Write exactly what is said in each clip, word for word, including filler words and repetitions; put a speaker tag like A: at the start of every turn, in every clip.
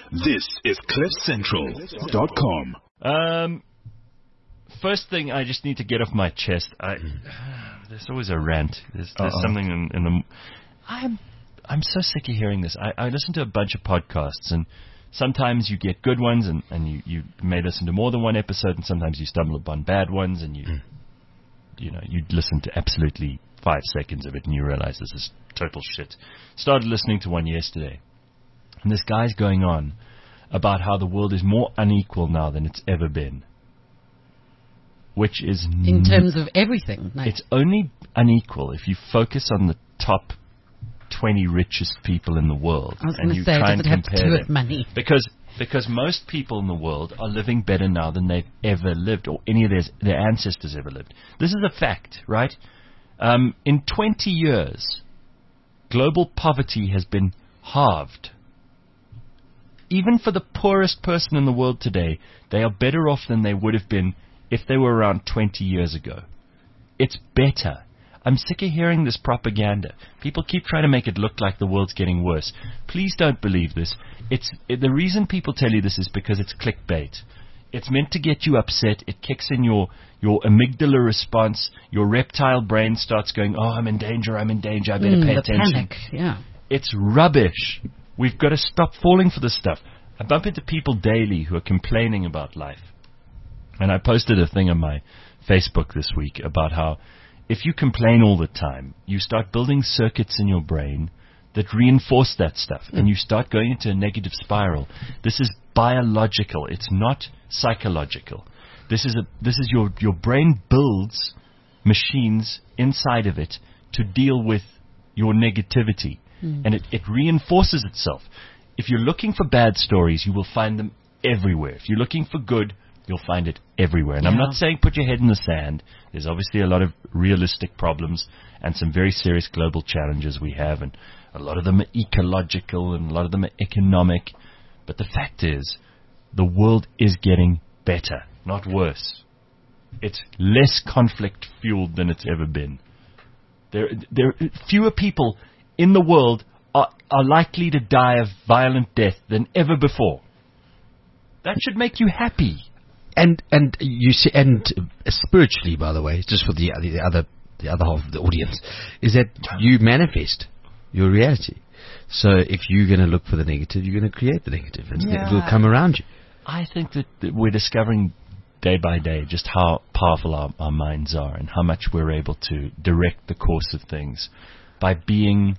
A: This is cliff central dot com.
B: Um, first thing I just need to get off my chest. I there's always a rant. There's, there's something in, in the. I'm I'm so sick of hearing this. I, I listen to a bunch of podcasts, and sometimes you get good ones, and, and you, you may listen to more than one episode, and sometimes you stumble upon bad ones, and you mm. you know you listen to absolutely five seconds of it, and you realize this is total shit. Started listening to one yesterday, and this guy's going on about how the world is more unequal now than it's ever been. Which is...
C: In terms of everything. Mate.
B: It's only unequal if you focus on the top twenty richest people in the world.
C: I was
B: and you
C: say,
B: try
C: does
B: and
C: it have to
B: compare
C: do
B: them.
C: with money?
B: Because, because most people in the world are living better now than they've ever lived, or any of their, their ancestors ever lived. This is a fact, right? Um, in twenty years, global poverty has been halved. Even for the poorest person in the world today, they are better off than they would have been if they were around twenty years ago. It's better. I'm sick of hearing this propaganda. People keep trying to make it look like the world's getting worse. Please don't believe this. It's it, the reason people tell you this is because it's clickbait. It's meant to get you upset. It kicks in your, your amygdala response. Your reptile brain starts going, oh, I'm in danger, I'm in danger, I better
C: mm,
B: pay
C: the
B: attention.
C: Panic, yeah.
B: It's rubbish. We've got to stop falling for this stuff. I bump into people daily who are complaining about life. And I posted a thing on my Facebook this week about how if you complain all the time, you start building circuits in your brain that reinforce that stuff, mm. and you start going into a negative spiral. This is biological. It's not psychological. This is a this is your your brain builds machines inside of it to deal with your negativity, mm. and it, it reinforces itself. If you're looking for bad stories, you will find them everywhere. If you're looking for good, you'll find it everywhere. And yeah. I'm not saying put your head in the sand. There's obviously a lot of realistic problems and some very serious global challenges we have, and a lot of them are ecological and a lot of them are economic. But the fact is, the world is getting better, not worse. It's less conflict-fueled than it's ever been. There, there fewer people in the world are, are likely to die of violent death than ever before. That should make you happy.
D: And and you see, and spiritually, by the way, just for the the other the other half of the audience, is that you manifest your reality. So if you're going to look for the negative, you're going to create the negative, and yeah. it will come around you.
B: I think that, that we're discovering day by day just how powerful our, our minds are, and how much we're able to direct the course of things by being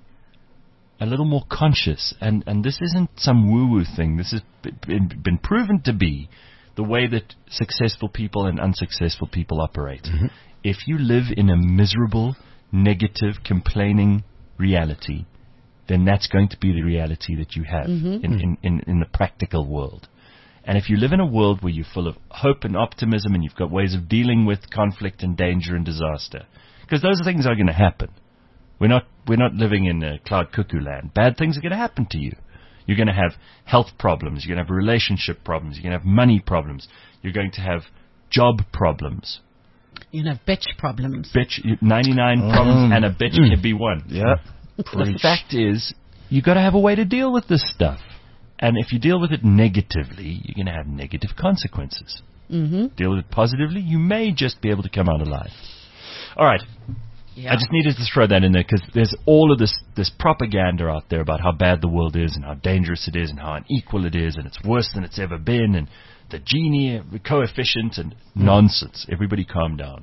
B: a little more conscious. And and this isn't some woo-woo thing. This has been, been proven to be the way that successful people and unsuccessful people operate. Mm-hmm. If you live in a miserable, negative, complaining reality, then that's going to be the reality that you have mm-hmm. in, in, in, in the practical world. And if you live in a world where you're full of hope and optimism, and you've got ways of dealing with conflict and danger and disaster, because those things are going to happen. We're not, we're not living in a cloud cuckoo land. Bad things are going to happen to you. You're going to have health problems. You're going to have relationship problems. You're going to have money problems. You're going to have job problems.
C: You're going to have bitch problems.
B: Bitch, ninety-nine um, problems, and a bitch mm. can be one.
D: Yeah.
B: The fact is, you've got to have a way to deal with this stuff. And if you deal with it negatively, you're going to have negative consequences.
C: Mm-hmm.
B: Deal with it positively, you may just be able to come out alive. All right. Yeah. I just needed to throw that in there because there's all of this, this propaganda out there about how bad the world is and how dangerous it is and how unequal it is and it's worse than it's ever been and the Gini coefficient and mm. nonsense. Everybody calm down.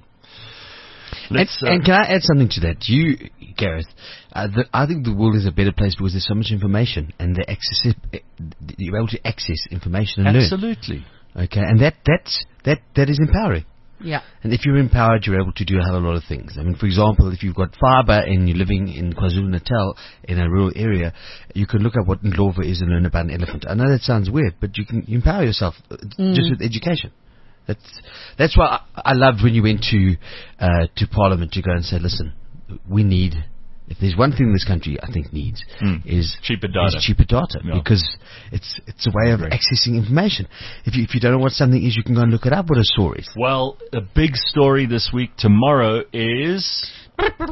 D: Let's, and, uh, and can I add something to that? You, Gareth, uh, the, I think the world is a better place because there's so much information and the access, you're able to access information and
B: absolutely.
D: learn. Okay, and that, that's, that, that is empowering.
C: Yeah.
D: And if you're empowered, you're able to do a hell of a lot of things. I mean, for example, if you've got fiber and you're living in KwaZulu-Natal in a rural area, you can look up what Ndlovu is and learn about an elephant. I know that sounds weird, but you can empower yourself mm. just with education. That's that's why I, I loved when you went to uh, to Parliament to go and say, listen, we need, if there's one thing this country I think needs mm. is
B: cheaper data.
D: Is cheaper data yeah. because it's it's a way of accessing information. If you if you don't know what something is, you can go and look it up. What a story!
B: Well, a big story this week. Tomorrow is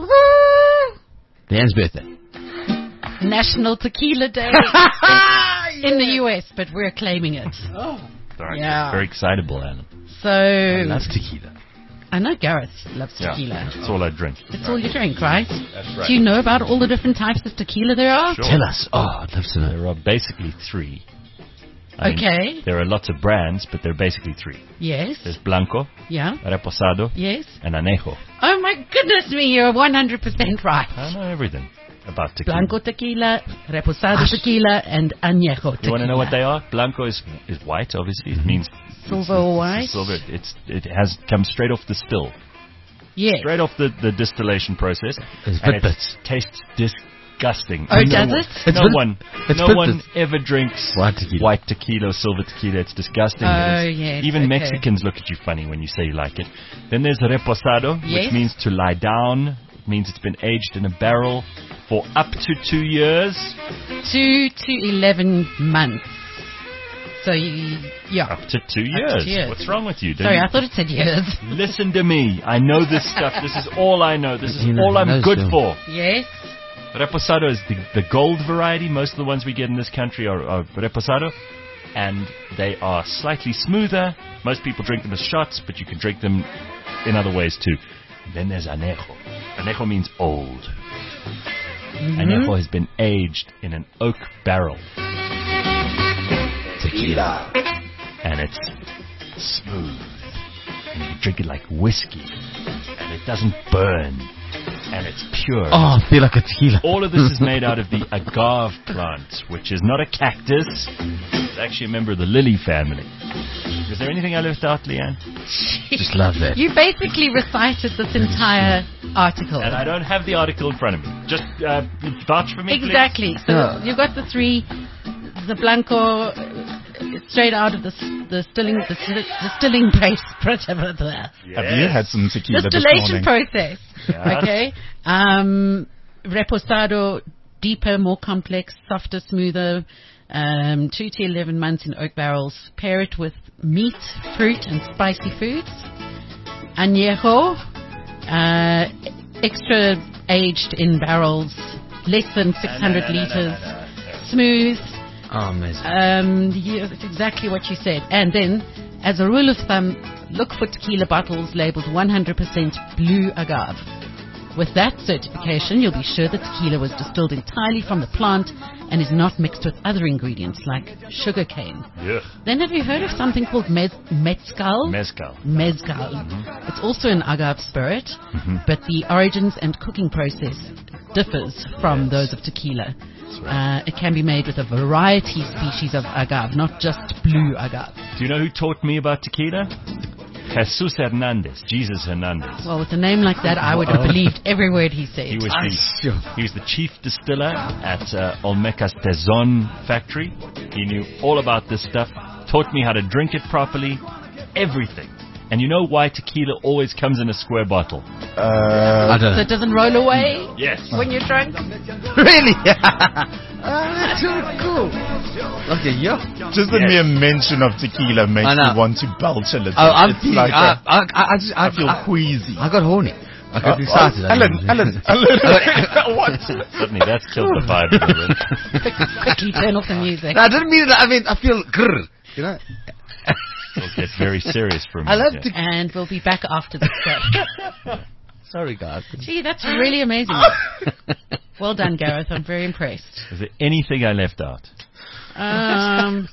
D: Dan's birthday.
C: National Tequila Day. in the U S, but we're claiming it.
B: Sorry.
C: Yeah.
B: Very excitable, Alan.
C: So
D: That's tequila.
C: I know Gareth loves
B: Yeah.
C: tequila.
B: That's all I drink.
C: It's all you drink, right?
B: That's right.
C: Do you know about all the different types of tequila there are?
B: Sure.
D: Tell us. Oh, I'd love to know.
B: There are basically three. I mean,
C: Okay.
B: there are lots of brands, but there are basically three.
C: Yes.
B: There's Blanco,
C: Yeah.
B: Reposado,
C: Yes.
B: and Anejo.
C: Oh my goodness me, you're one hundred percent right.
B: I know everything about tequila.
C: Blanco tequila, Reposado tequila, and Añejo tequila.
B: You want to know what they are? Blanco is is white, obviously. It means
C: Silver or white?
B: silver. It's it has come straight off the still,
C: Yes.
B: straight off the, the distillation process,
D: It's
B: and it
D: bit-bits.
B: tastes disgusting.
C: Oh,
B: no
C: does
B: one,
C: it?
D: It's
B: No
D: bit-
B: one,
D: it's
B: no one
D: bit-bits.
B: ever drinks
D: White tequila.
B: white tequila or silver tequila. It's disgusting.
C: Oh,
B: There's-
C: yes,
B: Even
C: okay.
B: Mexicans look at you funny when you say you like it. Then there's reposado,
C: Yes.
B: which means to lie down. It means it's been aged in a barrel for up to two years.
C: Two to eleven months. So, you, yeah.
B: Up to two
C: Up to
B: years.
C: two years.
B: What's wrong with you? Don't
C: Sorry,
B: you-
C: I thought it said years.
B: Listen to me. I know this stuff. This is all I know. This is
D: You know,
B: all I'm
D: knows
B: good
D: them.
B: for.
C: Yes.
B: Reposado is the, the gold variety. Most of the ones we get in this country are, are Reposado. And they are slightly smoother. Most people drink them as shots, but you can drink them in other ways too. Then there's Anejo. Anejo means old.
C: Mm-hmm.
B: Anejo has been aged in an oak barrel.
D: Tequila.
B: And it's smooth. And you can drink it like whiskey. And it doesn't burn. And it's pure.
D: Oh, I feel like a tequila.
B: All of this is made out of the agave plant, which is not a cactus. It's actually a member of the lily family. Is there anything I left out, Leanne?
D: Just love that.
C: You basically recited this entire article.
B: And I don't have the article in front of me. Just uh, vouch for me, please.
C: Exactly. So
D: Yeah.
C: you've got the three, the Blanco, uh, straight out of the s- the distilling the sti- distilling place.
A: Have you had some tequila this
C: Distillation
A: morning?
C: process.
B: Yes.
C: Okay. Um, reposado, deeper, more complex, softer, smoother. Um, two to eleven months in oak barrels. Pair it with meat, fruit, and spicy foods. Añejo, uh, extra aged in barrels, less than six hundred liters. Smooth.
D: Oh, amazing.
C: Um, yeah, that's exactly what you said. And then, as a rule of thumb, look for tequila bottles labeled one hundred percent blue agave. With that certification, you'll be sure the tequila was distilled entirely from the plant and is not mixed with other ingredients like sugarcane.
B: Ugh.
C: Then have you heard of something called mez- mezcal?
B: Mezcal.
C: Mezcal. It's also an agave spirit, but the origins and cooking process differs from those of tequila. Uh, it can be made with a variety species of agave, not just blue agave.
B: Do you know who taught me about tequila? Jesus Hernandez. Jesus Hernandez.
C: Well, with a name like that, I would have believed every word he said.
B: He was
D: I
B: the,
D: sure.
B: he was the chief distiller at uh, Olmeca's Tezon factory. He knew all about this stuff, taught me how to drink it properly, everything. And you know why tequila always comes in a square bottle?
A: Uh,
D: I don't
C: So
D: know.
C: it doesn't roll away
B: Yes.
C: when you're drunk?
D: Really? Oh, that's so cool. Okay, yeah.
A: just the
B: Yes.
A: mere mention of tequila makes
D: I know.
A: me want to belch a little.
D: Oh, I'm
A: it's
D: feeling,
A: like
D: I,
A: a-
D: I, I, I, just, I,
A: I feel
D: I,
A: queasy.
D: I got horny. I got
A: Uh,
D: excited.
A: oh, Alan, Alan, Alan. What?
B: Suddenly, that's killed the vibe a little bit.
C: Quickly turn off the music.
D: No, I didn't mean that. I mean, I feel grrr. You know?
B: It'll get very serious for me.
D: I love
B: yeah.
D: to.
C: And we'll be back after this break.
D: Sorry, guys.
C: Gee, that's really amazing. Well done, Gareth. I'm very impressed.
B: Is there anything I left out?
C: Um,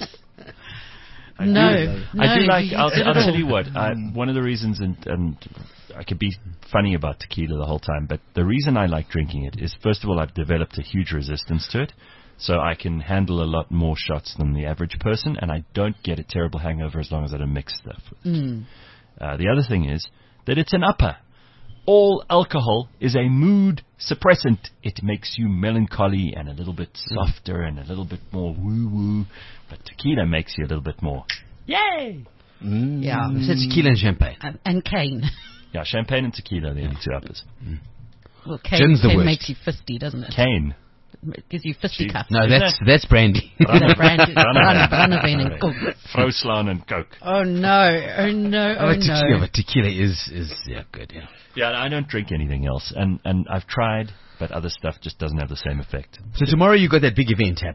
B: I
C: no,
B: do,
C: no.
B: I do like.
C: you
B: I'll,
C: did it
B: I'll
C: all.
B: tell you what. I, one of the reasons, and, and I could be funny about tequila the whole time, but the reason I like drinking it is, first of all, I've developed a huge resistance to it, so I can handle a lot more shots than the average person, and I don't get a terrible hangover as long as I don't mix stuff with it.
C: Mm.
B: Uh, the other thing is that it's an upper. All alcohol is a mood suppressant. It makes you melancholy and a little bit softer and a little bit more woo-woo. But tequila makes you a little bit more, yay!
C: Yeah.
D: It's a tequila and champagne.
C: And, and cane.
B: Yeah, champagne and tequila are the only two uppers.
C: Well, cane,
D: Gin's the
C: cane
D: worst.
C: makes you fisty, doesn't it?
B: Cane.
C: It gives you fisty
B: Gee.
C: cuffs.
D: No,
B: Isn't
D: that's
B: that-
D: that's brandy.
C: Is that brand?
B: Brandewijn.
C: Brandewijn and Coke.
B: Vrouslaan and Coke.
C: Oh no! Oh no! Oh
D: Oh, tequila,
C: no!
D: but tequila is is yeah good. Yeah.
B: Yeah, I don't drink anything else. And, and I've tried, but other stuff just doesn't have the same effect.
D: So tomorrow you got that big event happening.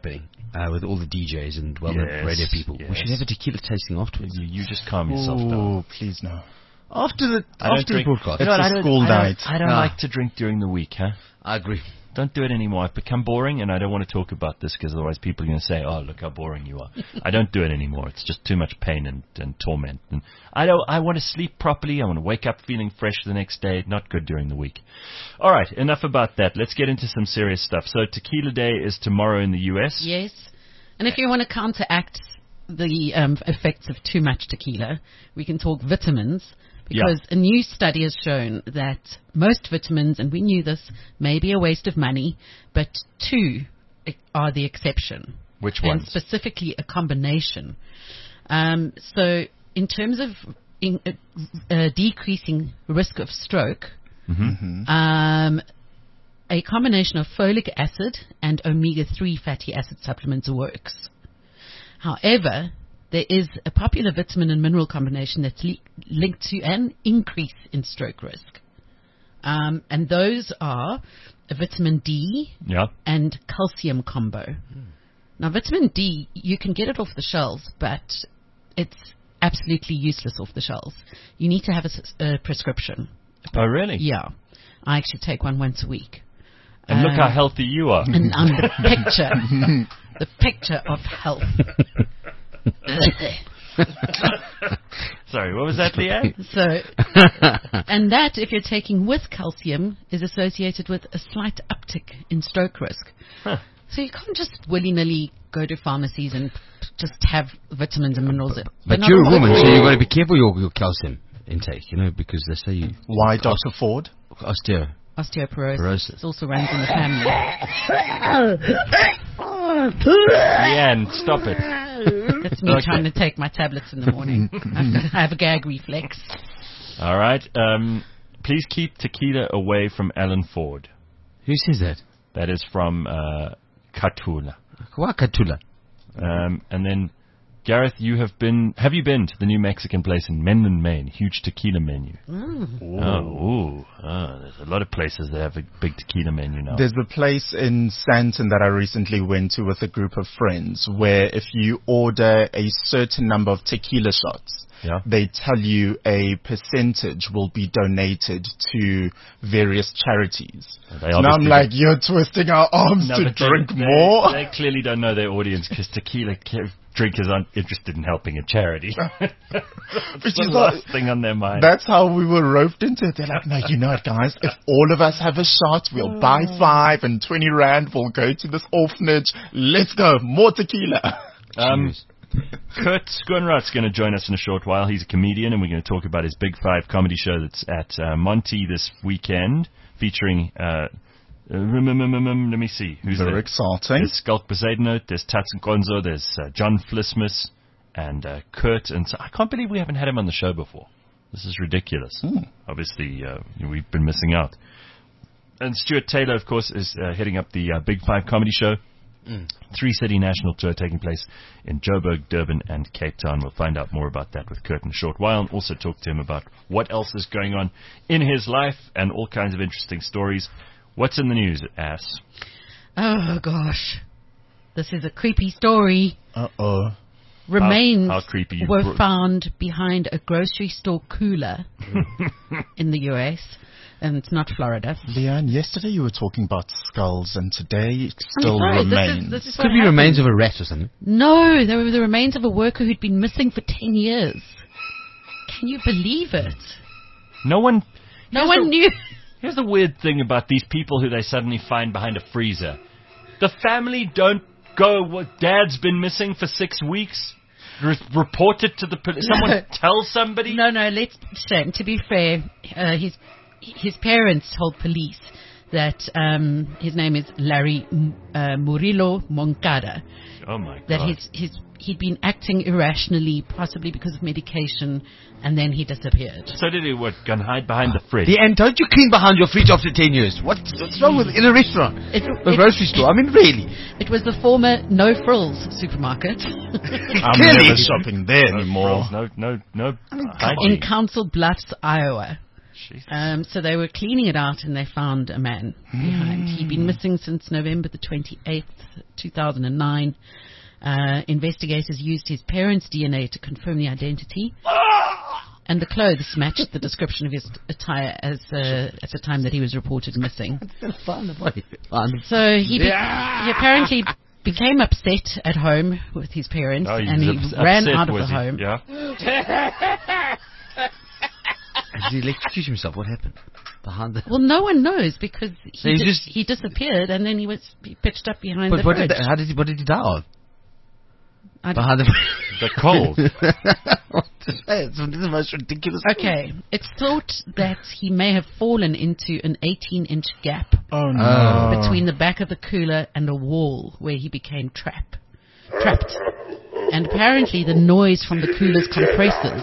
D: uh, with all the D Js and well-known
B: Yes,
D: radio people.
B: yes.
D: We should have a tequila tasting afterwards.
B: You, you just calm yourself down.
A: Oh, please no.
D: After the
B: I don't
D: after the
B: drink-
D: broadcast.
A: It's
B: You know what,
A: a
B: I don't-
A: school
B: I don't-
A: night.
B: I don't
D: Ah.
B: like to drink during the week, huh?
D: I agree.
B: Don't do it anymore. I've become boring, and I don't want to talk about this because otherwise people are going to say, "Oh, look how boring you are." I don't do it anymore. It's just too much pain and, and torment. And I don't. I want to sleep properly. I want to wake up feeling fresh the next day. Not good during the week. All right, enough about that. Let's get into some serious stuff. So, Tequila Day is tomorrow in the U S.
C: Yes. And if you want to counteract the um, effects of too much tequila, we can talk vitamins. Because
B: Yeah.
C: a new study has shown that most vitamins, and we knew this, may be a waste of money, but two are the exception.
B: Which
C: And
B: ones?
C: specifically a combination. Um, so in terms of in, uh, uh, decreasing risk of stroke,
B: Mm-hmm.
C: um, a combination of folic acid and omega three fatty acid supplements works. However, there is a popular vitamin and mineral combination that's li- linked to an increase in stroke risk. Um, and those are a vitamin D
B: Yeah.
C: and calcium combo. Now, vitamin D, you can get it off the shelves, but it's absolutely useless off the shelves. You need to have a, s- a prescription.
B: Oh, really?
C: Yeah. I actually take one once a week.
B: And look
C: Um,
B: how healthy you are.
C: and I'm the picture, the picture of health.
B: Sorry, what was that, Leanne?
C: So, and that, if you're taking with calcium, is associated with a slight uptick in stroke risk.
B: Huh.
C: So you can't just willy-nilly go to pharmacies and just have vitamins and minerals. They're
D: But
C: not
D: you're a
C: all
D: woman,
C: good
D: so
C: for you.
D: you've got to be careful your, your calcium intake, you know, because they say you
A: Why, Doctor Ford?
D: osteo.
C: Osteoporosis.
D: Porosis.
C: It also runs in the family.
B: Leanne, stop it.
C: That's me
B: Okay.
C: trying to take my tablets in the morning. I have a gag reflex.
B: All right. Um, please keep tequila away from Alan Ford.
D: Who says that?
B: That is from uh, Katula.
D: Wakatula.
B: Um, and then, Gareth, you have been. Have you been to the new Mexican place in Menlyn, Maine? Huge tequila menu.
C: Mm.
B: Oh, ooh. Oh, there's a lot of places that have a big tequila menu now.
A: There's a place in Sandton that I recently went to with a group of friends where if you order a certain number of tequila shots,
B: Yeah.
A: they tell you a percentage will be donated to various charities.
B: They
A: So now I'm
B: obviously-
A: like, you're twisting our arms
B: No,
A: to
B: but they-
A: drink
B: they,
A: more.
B: They clearly don't know their audience because tequila ca- drinkers aren't interested in helping a charity. It's
A: Which
B: the
A: is
B: last
A: what-
B: thing on their mind.
A: That's how we were roped into it. They're like, no, you know what, guys? If all of us have a shot, we'll buy five and twenty rand. We'll go to this orphanage. Let's go. More tequila.
B: Um, Kurt Schoenrath's going to join us in a short while. He's a comedian, and we're going to talk about his Big Five comedy show that's at uh, Monty this weekend, featuring, uh, uh, let me see, who's
A: Very
B: there?
A: exciting.
B: There's Skulk Bezuidenhout, there's Tats Nkonzo, there's uh, John Flismus, and uh, Kurt. And so I can't believe we haven't had him on the show before. This is ridiculous.
A: Hmm.
B: Obviously, uh, we've been missing out. And Stuart Taylor, of course, is uh, heading up the uh, Big Five comedy show. Three-city national tour taking place in Joburg, Durban, and Cape Town. We'll find out more about that with Kurt in a short while, and also talk to him about what else is going on in his life and all kinds of interesting stories. What's in the news, Ass?
C: Oh, gosh. This is a creepy story.
A: Uh-oh.
C: Remains
B: how creepy you
C: were
B: bro-
C: found behind a grocery store cooler in the U S, and it's not Florida.
A: Leanne, yesterday you were talking about skulls, and today it
C: I'm
A: still
C: sorry, this
A: remains.
C: is, this is what
D: Could be
C: happened.
D: remains of a rat or something.
C: No, they were the remains of a worker who'd been missing for ten years. Can you believe it?
B: No one...
C: No
B: here's
C: one
B: the-
C: knew.
B: Here's the weird thing about these people who they suddenly find behind a freezer. The family don't go, what, Dad's been missing for six weeks? Re- report it to the police. Someone tell somebody?
C: No, no, let's shame. To be fair, uh, his his parents told police that um, his name is Larry uh, Murillo Moncada.
B: Oh, my God.
C: That his his he'd been acting irrationally, possibly because of medication, and then he disappeared.
B: So did he, what, go and hide behind the fridge?
D: The end, don't you clean behind your fridge after ten years? What, what's wrong with in a restaurant?
C: It,
D: A
C: it,
D: grocery store? I mean, really?
C: it was the former No Frills supermarket
A: I'm
D: Clearly.
A: never shopping there
B: No
A: anymore.
B: frills, No, no, no.
C: in
B: hygiene.
C: Council Bluffs, Iowa.
B: Jeez.
C: Um, so they were cleaning it out and they found a man behind. He'd been missing since November the twenty-eighth, two thousand nine. Uh, investigators used his parents' D N A to confirm the identity. And the clothes matched the description of his attire as uh, at the time that he was reported missing.
D: Find the body. Find the-
C: So he, be- he apparently became upset at home with his parents,
B: Oh, he
C: and he
B: was ups-
C: ran
B: upset,
C: out of the
B: was he?
C: home.
B: Yeah.
D: Did he electrocute himself? What happened? Behind the...
C: Well, no one knows because he,
D: So he
C: di-
D: just-
C: he disappeared, and then he was he pitched up behind
D: But
C: the
D: what
C: fridge.
D: did that, how did he, what did he die of?
C: I don't-
D: Behind the...
B: The cold.
D: What to say? It's the most ridiculous.
C: Okay, it's thought that he may have fallen into an eighteen-inch gap
A: Oh no.
C: between the back of the cooler and a wall where he became trap, trapped. And apparently the noise from the cooler's compressors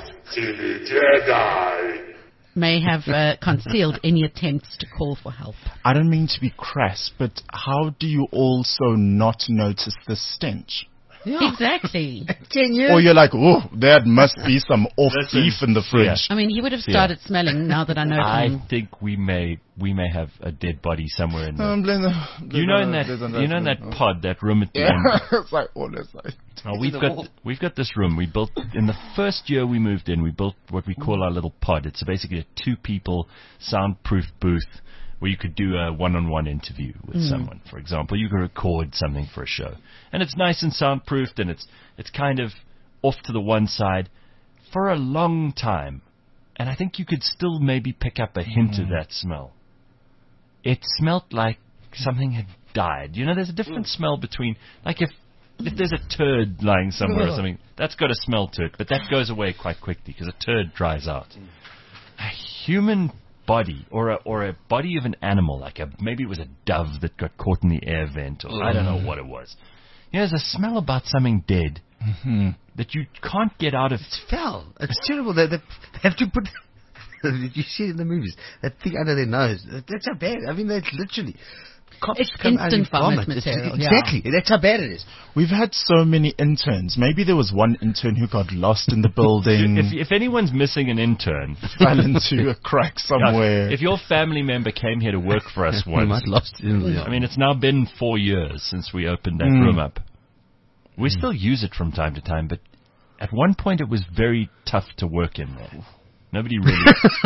C: may have uh, concealed any attempts to call for help.
A: I don't mean to be crass, but how do you also not notice the stench?
C: Exactly.
D: Ten years.
A: Or you're like, oh, there must be some off
B: Listen,
A: beef in the fridge.
C: I mean, he would have
B: Yeah.
C: started smelling now that I know
B: I
C: him.
B: think we may we may have a dead body somewhere in there.
A: Um, blend the-
B: You know in that
A: blend the-
B: you know in that pod, that room at the
A: Yeah,
B: end.
A: it's like always like.
B: Oh, we've got we've got this room. We built in the first year we moved in. We built what we call our little pod. It's basically a two-people soundproof booth where you could do a one-on-one interview with someone. For example, you could record something for a show, and it's nice and soundproofed, and it's it's kind of off to the one side for a long time. And I think you could still maybe pick up a hint of that smell. It smelt like something had died. You know, there's a different smell between, like if if there's a turd lying somewhere or something, that's got a smell to it, but that goes away quite quickly because a turd dries out. A human body, or a or a body of an animal, like a maybe it was a dove that got caught in the air vent, or I don't know what it was. You know, there's a smell about something dead that you can't get out of.
D: It's foul. It's terrible. They, they have to put... you see it in the movies. That thing under their nose. That's how bad. I mean, that's literally... Cops
C: It's
D: come out and
C: instant vomit
D: vomit. It's-
C: material, yeah.
D: Exactly. That's how bad it is.
A: We've had so many interns. Maybe there was one intern who got lost in the building,
B: If if anyone's missing an intern,
A: fell into a crack somewhere.
B: if your family member came here to work for us
D: We
B: once,
D: might lost it in the...
B: I mean, it's now been four years since we opened that
A: Mm.
B: room up. We still use it from time to time, but at one point it was very tough to work in there. Nobody really...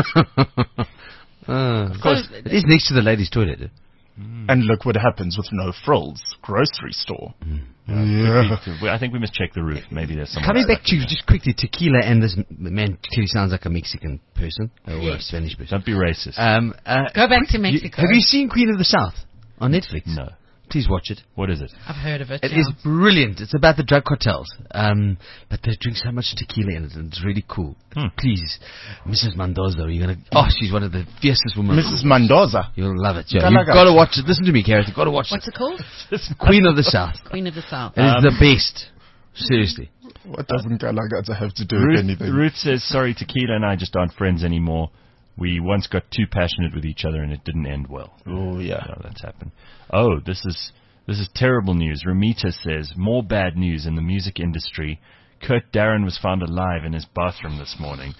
D: Uh,
B: of course,
D: it is next to the ladies' toilet.
A: And look what happens with no frills. Grocery store.
B: yeah. I think we must check the roof. Maybe there's some...
D: Coming back to just quickly, tequila, and this m- man clearly sounds like a Mexican person or a
C: Yes.
D: Spanish person.
B: Don't be racist.
D: Um, uh,
C: Go back to
D: you-
C: Mexico.
D: have you seen Queen of the South on Netflix?
B: no.
D: Please watch it.
B: What is it?
C: I've heard of it.
D: It
C: yeah.
D: is brilliant. It's about the drug cartels. Um, but they drink so much tequila in it, and it's really cool.
B: Hmm.
D: Please, Missus Mendoza, you're gonna. Oh, she's one of the fiercest women.
A: Missus Mendoza.
D: You'll love it. Yeah,
A: Galaga.
D: you've got to watch it. Listen to me, Gareth. You've got to watch
C: What's
D: it.
C: it called?
D: Queen of the South.
C: Queen of the South.
D: It is
B: Um,
D: the best. Seriously.
A: What doesn't Galagaza have to do with
B: Ruth,
A: anything?
B: Ruth says, sorry, Tequila and I just aren't friends anymore. We once got too passionate with each other and it didn't end well.
A: Oh, yeah.
B: So that's happened. Oh, this is this is terrible news. Ramita says, more bad news in the music industry. Kurt Darren was found alive in his bathroom this morning.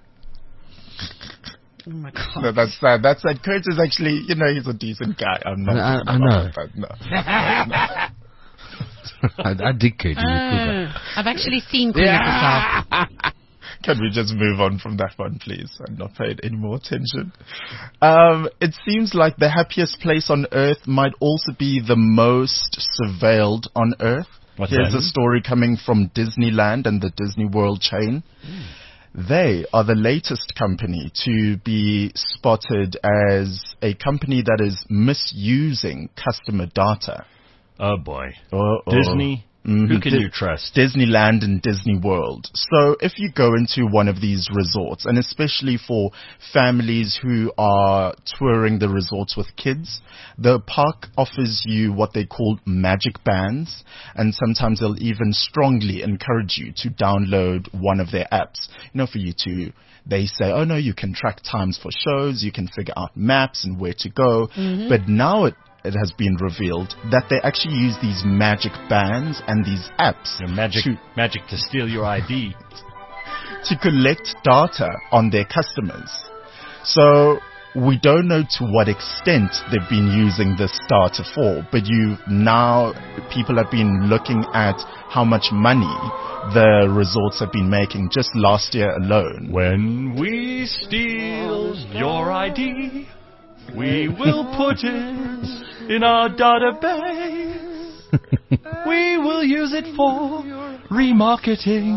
C: Oh my God.
A: No, that's sad. That's sad. Kurt is actually, you know, he's a decent guy. I'm not.
D: I- I
A: talking
D: know.
A: about that, no.
D: I, I did Kurt. He's a cool guy.
C: Uh, I've actually seen Queen of the South.
A: Can we just move on from that one, please, and not pay it any more attention? Um, it seems like the happiest place on earth might also be the most surveilled on earth.
B: What's
A: Here's
B: that?
A: a story coming from Disneyland and the Disney World chain. They are the latest company to be spotted as a company that is misusing customer data.
B: Oh, boy.
A: Uh-oh.
B: Disney?
A: Mhm.
B: Who can
A: Di-
B: you trust?
A: Disneyland and Disney World. So if you go into one of these resorts, and especially for families who are touring the resorts with kids, the park offers you what they call magic bands, and sometimes they'll even strongly encourage you to download one of their apps, you know, for you to, they say, oh no, you can track times for shows, you can figure out maps and where to go, but now it it has been revealed that they actually use these magic bands and these apps
B: Your magic,
A: to,
B: magic to steal your I D.
A: to collect data on their customers. So we don't know to what extent they've been using this starter for, but you now, people have been looking at how much money the resorts have been making just last year alone.
B: When we steal your I D, we will put it in our database. We will use it for remarketing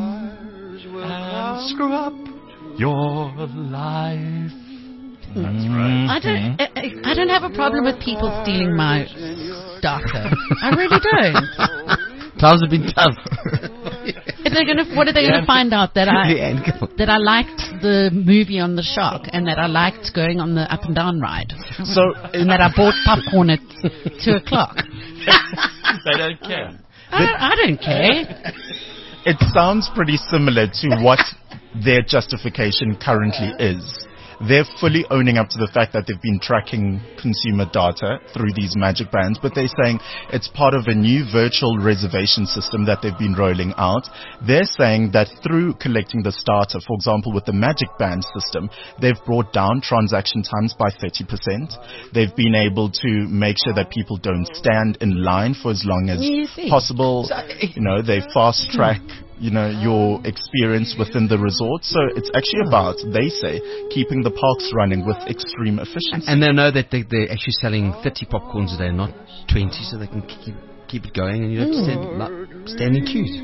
B: and screw up your life. That's right.
C: I don't. I, I don't have a problem with people stealing my data. I really don't.
D: Times have been tough.
C: If they're gonna, what are they gonna find out that I that I liked the movie on the Shark and that I liked going on the up and down ride,
A: So
C: and that I bought popcorn at two o'clock?
B: They don't care.
C: I don't, I don't care.
A: it sounds pretty similar to what their justification currently is. They're fully owning up to the fact that they've been tracking consumer data through these magic bands, but they're saying it's part of a new virtual reservation system that they've been rolling out. They're saying that through collecting the starter, for example, with the magic band system, they've brought down transaction times by thirty percent. They've been able to make sure that people don't stand in line for as long as
C: You see.
A: possible.
D: So,
A: You know, they fast track you know, your experience within the resort. So it's actually about, they say, keeping the parks running with extreme efficiency.
D: And they know that they, they're actually selling thirty popcorns a day, not twenty, so they can keep keep it going, and you don't have to stand, like, stand in queues.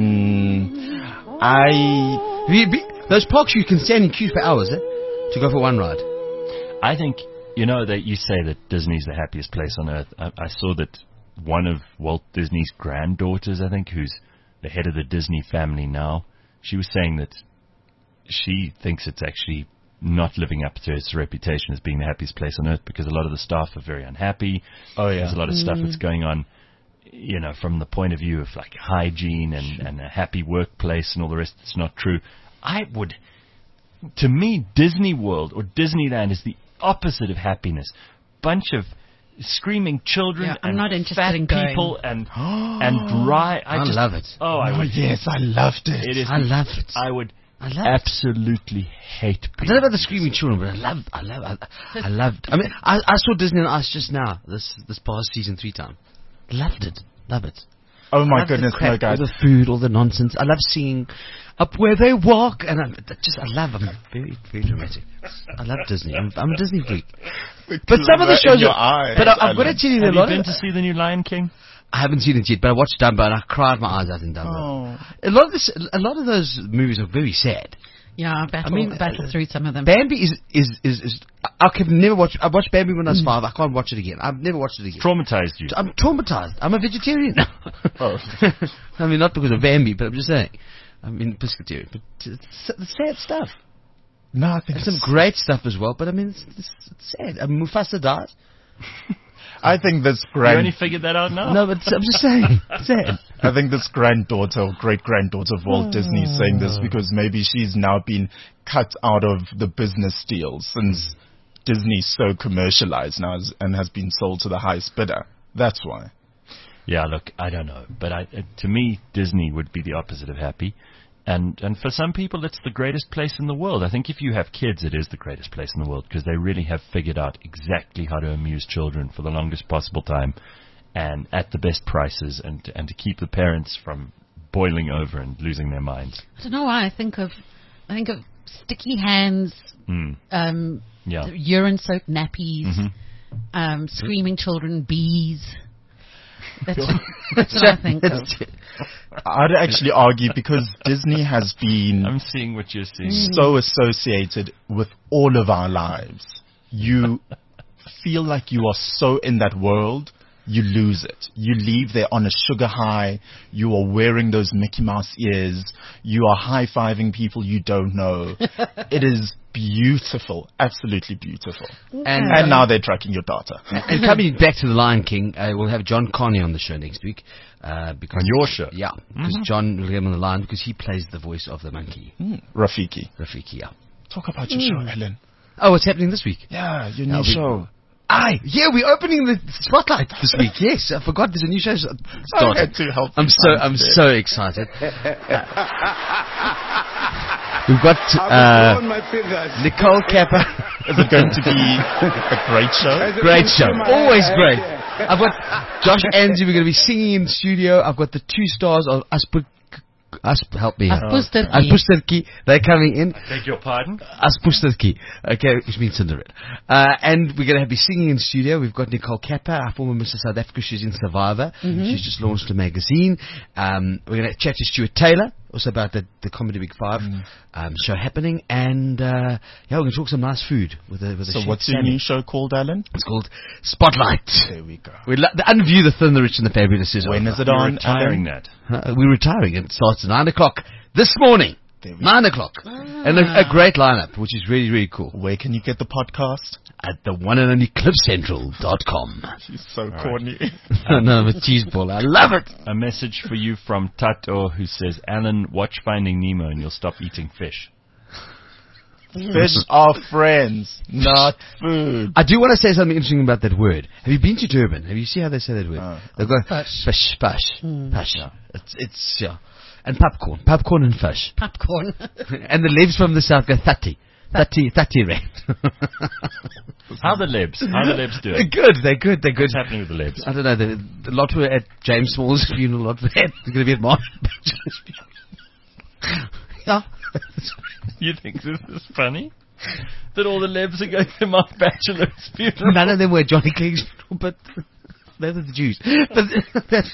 A: Mm, I...
D: We- we- Those parks, you can stand in queues for hours, eh? To go for one ride.
B: I think, you know, that you say that Disney's the happiest place on earth. I, I saw that one of Walt Disney's granddaughters, I think, who's the head of the Disney family now, she was saying that she thinks it's actually not living up to its reputation as being the happiest place on earth because a lot of the staff are very unhappy.
A: Oh, yeah.
B: There's a lot of stuff that's going on, you know, from the point of view of like hygiene and, and a happy workplace and all the rest. It's not true. I would, to me, Disney World or Disneyland is the opposite of happiness. Bunch of screaming children
C: Yeah, I'm
B: and
C: not interested
B: fat
C: in going.
B: people and and dry. I,
D: I
B: just,
D: love it.
B: Oh, I
A: Oh,
B: would.
A: yes, I loved it.
B: It is.
D: I love it.
B: I would
D: I love it.
B: absolutely hate
D: I
B: people.
D: don't know about the screaming children, but I love, I love, I, I loved. I mean, I, I saw Disney on Ice just now, this this past season three time. Loved it, love it.
A: Oh, my
D: Love the
A: goodness,
D: crap,
A: no, guys.
D: all the food, all the nonsense. I love seeing Up Where They Walk, and I I just I love. I'm very very dramatic. I love Disney. I'm, I'm a Disney freak. But some of the shows,
A: In your
D: are,
A: eyes,
D: but I, I've got to
A: Alan.
D: tell you,
B: Have
D: a
B: you
D: lot
B: been
D: of,
B: to see the new Lion King?
D: I haven't seen it yet, but I watched Dumbo and I cried my eyes out in Dumbo.
A: Oh.
D: A lot of this, a lot of those movies are very sad.
C: Yeah, I battle,
D: I mean,
C: battle through some of them.
D: Bambi is is is, is I could never watch. I watched Bambi when I was five. I can't watch it again. I've never watched it again.
B: Traumatized you?
D: I'm traumatized. I'm a vegetarian.
A: Oh.
D: I mean, not because of Bambi, but I'm just saying. I mean, pescatarian. But it's, it's sad stuff.
A: No, I think
D: There's some
A: it's-
D: great stuff as well, but I mean, it's, it's, it's sad. I mean, Mufasa dies.
A: I think this
B: You
A: grand,
B: only figured that out now?
D: No, but I'm just saying. It's sad.
A: I think this granddaughter or great granddaughter of Walt Disney is saying this because maybe she's now been cut out of the business deal since Disney's so commercialized now and has been sold to the highest bidder. That's why.
B: Yeah, look, I don't know, but I, uh, to me, Disney would be the opposite of happy, and and for some people, it's the greatest place in the world. I think if you have kids, it is the greatest place in the world because they really have figured out exactly how to amuse children for the longest possible time, and at the best prices, and and to keep the parents from boiling over and losing their minds.
C: I don't know why I think of, I think of sticky hands,
B: Mm,
C: um,
B: yeah.
C: urine soaked nappies,
B: Mhm.
C: um, screaming children, bees. That's, that's what I think of.
A: I'd actually argue because Disney has been
B: I'm seeing what you're seeing.
A: so associated with all of our lives. You feel like you are so in that world, you lose it. You leave there on a sugar high. You are wearing those Mickey Mouse ears. You are high-fiving people you don't know. It is beautiful, absolutely beautiful.
D: And,
A: And now they're tracking your data.
D: and coming back to the Lion King, uh, we'll have John Carney on the show next week. Uh, because
B: On your show?
D: Yeah, because John will get him on the line because he plays the voice of the monkey,
A: Mm, Rafiki.
D: Rafiki. Yeah.
A: Talk about your show, Ellen.
D: Oh, what's happening this week?
A: Yeah, your
D: That'll
A: new
D: be-
A: show.
D: Aye, yeah, we're opening the spotlight this week. Yes, I forgot there's a new show s- starting.
A: had to help
D: I'm
A: you
D: so
A: find
D: I'm
A: it.
D: so excited. We've got uh, Nicole Kappa.
A: Is it going to be a great show?
D: Great show. Always great. I've got Josh Anzi. We're going to be singing in the studio. I've got the two stars of Asput. Asp, help me.
C: Aspusterki.
D: Aspusterki. They're coming in.
B: Beg your pardon?
D: Aspusterki. Okay, which means Cinderella. Uh, and we're going to be singing in the studio. We've got Nicole Kappa, our former Missus South Africa. She's in Survivor. Mm-hmm. She's just launched a magazine. Um, we're going to chat to Stuart Taylor, also about the, the Comedy Big Five mm. um, show happening. And, uh, yeah, we're going to talk some nice food with a, with a
A: So
D: chef,
A: what's your
D: Sammy.
A: new show called, Alan?
D: It's called Spotlight.
A: There we go.
D: We la- the Unview the Thin, the Rich, and the Fabulous is
A: When
D: over.
A: is it
B: You're
A: on,
B: retiring
A: Alan?
B: that.
D: Uh, we're retiring. It starts at nine o'clock this morning. Nine o'clock.
C: Ah.
D: And a, a great lineup, which is really, really cool.
A: Where can you get the podcast?
D: At the one and only cliff central dot com.
A: She's so corny.
D: No, I'm a cheese ball. I love it.
B: A message for you from Tato who says, Alan, watch Finding Nemo and you'll stop eating fish.
A: Fish are friends, not food.
D: I do want to say something interesting about that word. Have you been to Durban? Have you seen how they say that word?
A: Uh,
D: They've got
C: Fish.
D: fish, fish,
C: Mm.
D: fish. Yeah. It's, it's, yeah. And popcorn. Popcorn and fish.
C: Popcorn.
D: And the leaves from the south go thirty. thirty, thirty rand.
B: How are the Lebs? How are the Lebs
D: They're
B: doing?
D: good. They're good. They're good.
B: What's happening with the Lebs?
D: I don't know. The, the lot were at James Small's funeral. A lot were at. They're going to be at Mark. Yeah.
B: You think this is funny? That all the Lebs are going to my bachelor's funeral?
D: None of them were at Johnny Clegg's funeral, but those are the Jews. But that's.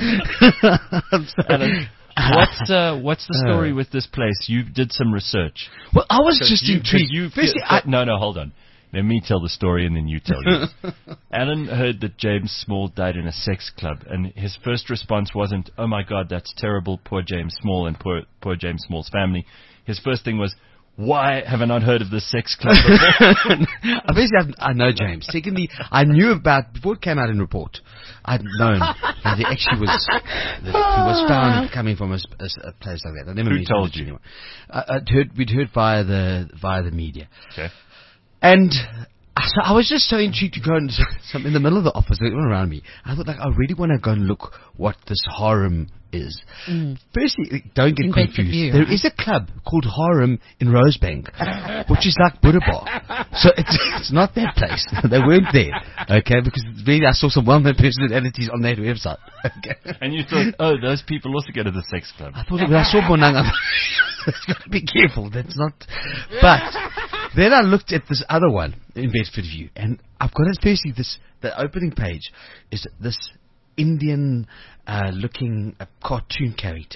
D: I'm sorry.
B: Alan, what's uh, what's the story with this place? You did some research.
D: Well, I was just
B: you,
D: intrigued.
B: You
D: Firstly,
B: feel-
D: I,
B: no, no, hold on. Let me tell the story and then you tell yours. Alan heard that James Small died in a sex club, and his first response wasn't, "Oh my God, that's terrible, poor James Small and poor poor James Small's family." His first thing was, "Why have I not heard of this sex club before?"
D: Obviously, I've, I know James. Secondly, I knew about before it came out in report. I'd known that he actually was that he was found coming from a, s- a s- a place like that. I never
B: Who
D: mentioned
B: told
D: it to
B: you?
D: anyone. I, I'd heard, we'd heard via the via the media,
B: Okay.
D: and I- so I was just so intrigued to go and so I'm in the middle of the office, they were around me. I thought, like, I really want to go and look what this harem is.
C: Mm.
D: Firstly, don't get
C: In Bedford
D: confused.
C: View,
D: There
C: right?
D: is a club called Harem in Rosebank, which is like Buddha Bar. So it's, it's not that place. They weren't there, okay? Because really, I saw some well-known personalities on that website. Okay.
B: And you thought, oh, those people also go to the sex club.
D: I thought when I saw Bonang, I've got to be careful. That's not. But then I looked at this other one in Bedford View, and I've got it. Firstly, this the opening page is this Indian uh, looking uh, cartoon character,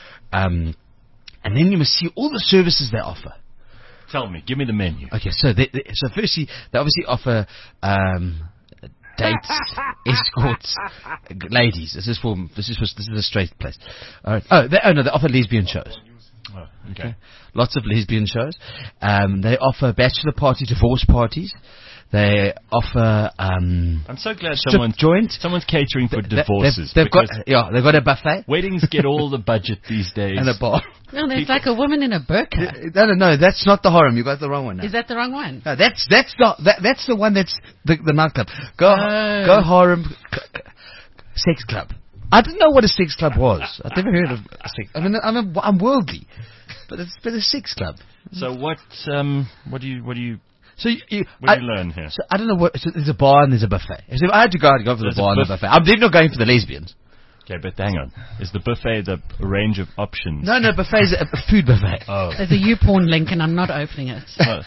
D: um, and then you must see all the services they offer.
B: Tell me, give me the menu.
D: Okay, so they, they, so firstly, they obviously offer um, dates, escorts, g- ladies. This is for this is for, this is a straight place. All right. Oh, they, oh no, they offer lesbian shows.
B: Oh, okay.
D: Lots of lesbian shows. Um, they offer bachelor party, divorce parties. They offer um,
B: I'm so glad
D: strip
B: someone's
D: joint.
B: someone's catering for
D: They-
B: divorces.
D: They've, they've got
B: because
D: yeah, they've got a buffet
B: weddings get all the budget these days.
D: and a bar.
C: No, there's like a woman in a burqa.
D: No, no, no, that's not the harem. You got the wrong one now.
C: Is that the wrong one?
D: No, that's that's the that, that's the one that's the, the nightclub. Go
C: Oh.
D: go harem, c- c- sex club. I didn't know what a sex club was. I've never heard of a sex. I mean, I'm a, I'm worldly, but it's but a sex club.
B: So what um what do you what do you
D: So you, you
B: what
D: I,
B: do you learn here?
D: So I don't know what. So there's a bar and there's a buffet. So if I had to go, I'd go for
B: There's
D: the
B: a
D: bar and the
B: buff-
D: buffet. I'm definitely not going for the lesbians.
B: Okay, but hang on. Is the buffet the range of options?
D: No, no, buffet's a, a food buffet.
B: Oh.
C: There's a YouPorn link and I'm not opening it.
B: Oh.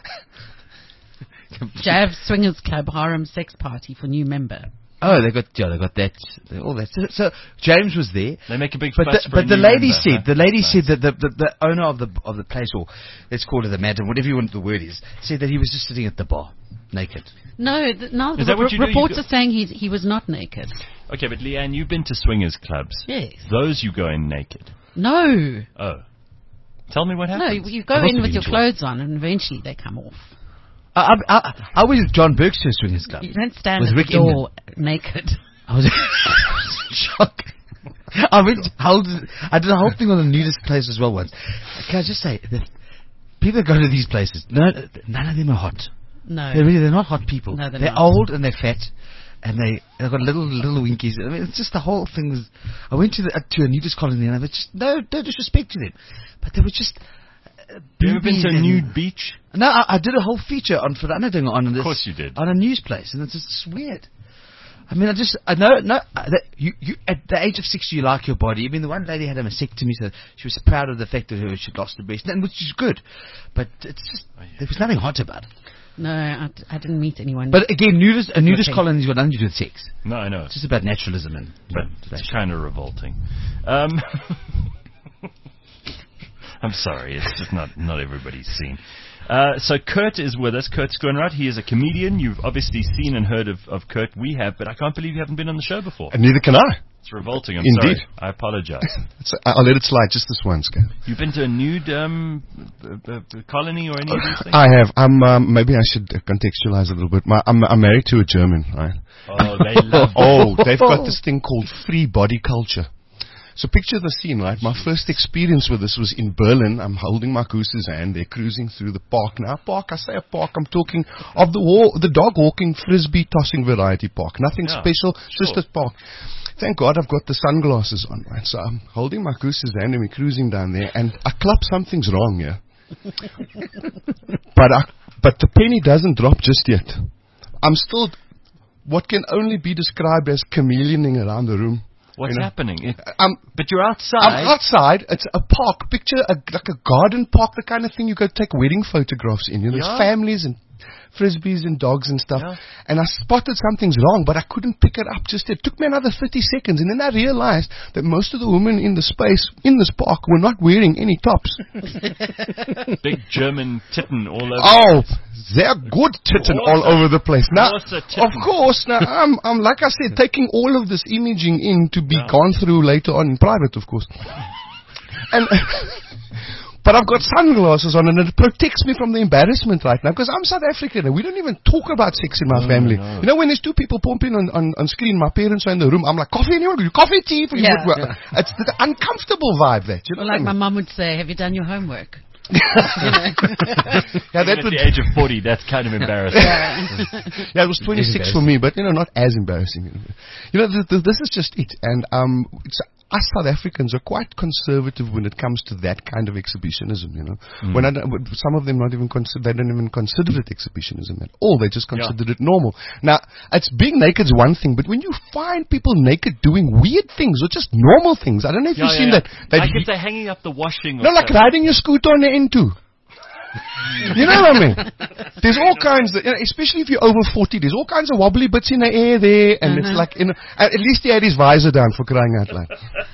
C: Jav Swingers Club Harem Sex Party for new member.
D: Oh, they got yeah, they got that, all that. So, so James was there.
B: They make a big
D: But
B: fuss
D: the,
B: for a
D: but the
B: new
D: lady
B: member,
D: said,
B: huh?
D: the lady
B: Nice.
D: said that the, the, the owner of the of the place, or let's call it the madam, whatever you want the word is, said that he was just sitting at the bar, naked.
C: No, th- no.
B: Is
C: The
B: that what
C: re-
B: you do? You
C: reports
B: go-
C: are saying he he was not naked.
B: Okay, but Leanne, you've been to swingers clubs.
C: Yes.
B: Those you go in naked.
C: No,
B: Oh. Tell me what
C: no.
B: happens.
C: You go
D: I must
C: in
D: have
C: with
D: been
C: your
D: to
C: clothes on, and eventually they come off.
D: I, I, I, I was at John Bergster Swingers Club.
C: You don't stand
D: With
C: at
D: Rick
C: the door naked.
D: I was, I was in shock. I went, held, I did a whole thing on a nudist place as well once. Can I just say, the people that go to these places, no, none of them are hot.
C: No.
D: They're really, they're not hot people.
C: No, they're
D: they're
C: not.
D: old and they're fat, and they they've got little little winkies. I mean, it's just the whole thing was. I went to the, uh, to a nudist colony and I was just no no disrespect to them, but they were just
B: Have you ever been
D: boobies
B: to a
D: and-
B: nude beach?
D: No, I, I did a whole feature on for that thing on this.
B: Of course you did.
D: On a news place, and it's just weird. I mean, I just, I know, no, uh, that you, you, at the age of sixty, you like your body. I mean, the one lady had a mastectomy, so she was proud of the fact that her she'd lost the breast, and which is good. But it's just, there was nothing hot about it.
C: No, I, I didn't meet anyone.
D: But again, nudist, a nudist
C: Okay.
D: colony's got nothing to do with sex.
B: No, I know.
D: It's just about naturalism and.
B: But it's kind of revolting. Um, I'm sorry, it's just not not everybody's scene. Uh, so Kurt is with us, Kurt Schoenrath. He is a comedian. You've obviously seen and heard of, of Kurt. We have, but I can't believe you haven't been on the show before.
E: And neither can I.
B: It's revolting. I'm
E: Indeed.
B: sorry. I apologize.
E: It's, I'll let it slide just this once, Gav.
B: You've been to a nude um, b- b- b- colony or any of these things?
E: I have. I'm. Um, maybe I should uh, contextualize a little bit. My, I'm, I'm married to a German, right?
B: Oh, they love
E: Oh, they've got this thing called free body culture. So picture the scene, right? My first experience with this was in Berlin. I'm holding my goose's hand. They're cruising through the park. Now, park, I say a park, I'm talking of the wa- the dog walking, frisbee tossing variety park. Nothing
B: Yeah,
E: special, just
B: sure.
E: a park. Thank God I've got the sunglasses on, right? So I'm holding my goose's hand and we're cruising down there, and I club something's wrong here. but I, but the penny doesn't drop just yet. I'm still what can only be described as chameleoning around the room.
B: What's
E: You know,
B: happening? It,
E: I'm,
B: but you're outside.
E: I'm outside. It's a park. Picture a, like a garden park, the kind of thing you go take wedding photographs in. You know,
B: Yeah.
E: there's families and frisbees and dogs and stuff.
B: Yeah.
E: And I spotted something's wrong, but I couldn't pick it up just yet. It took me another thirty seconds, and then I realized that most of the women in the space in this park were not wearing any tops.
B: Big German titten all over.
E: Oh, they're good titten all
B: Awesome.
E: over the place. Now,
B: Awesome titten.
E: of course, now I'm, I'm like I said, taking all of this imaging in to be
B: Yeah.
E: gone through later on in private, of course. And but I've got sunglasses on, and it protects me from the embarrassment right now because I'm South African and we don't even talk about sex in my
B: No,
E: family.
B: no.
E: You know, when there's two people pumping on, on, on screen, my parents are in the room. I'm like, coffee, anyone? Coffee, tea? For you?
C: Yeah.
E: What- what- It's the uncomfortable vibe there. Do you know
C: Or like
E: what I
C: my
E: mean?
C: mum would say, have you done your homework?
E: Yeah,
B: Even
E: that
B: at
E: would.
B: the age of forty, that's kind of embarrassing.
E: Yeah, it was twenty-six for me, but you know, not as embarrassing. You know, th- th- this is just it, and um, it's, us South Africans are quite conservative when it comes to that kind of exhibitionism. You know, when I don't, when some of them not even consider, they don't even consider it exhibitionism at all. They just
B: Yeah.
E: consider it normal. Now, it's being naked's one thing, but when you find people naked doing weird things or just normal things, I don't know if
B: Yeah,
E: you've
B: yeah,
E: seen
B: yeah.
E: that. that
B: Like
E: you-
B: if they're hanging up the washing. Or
E: no, like
B: something.
E: riding your scooter on the N two. You know what I mean? There's all kinds, of, you know, especially if you're over forty, there's all kinds of wobbly bits in the air there, and it's
C: Mhm.
E: like, you know, at at least he had his visor down for crying out loud.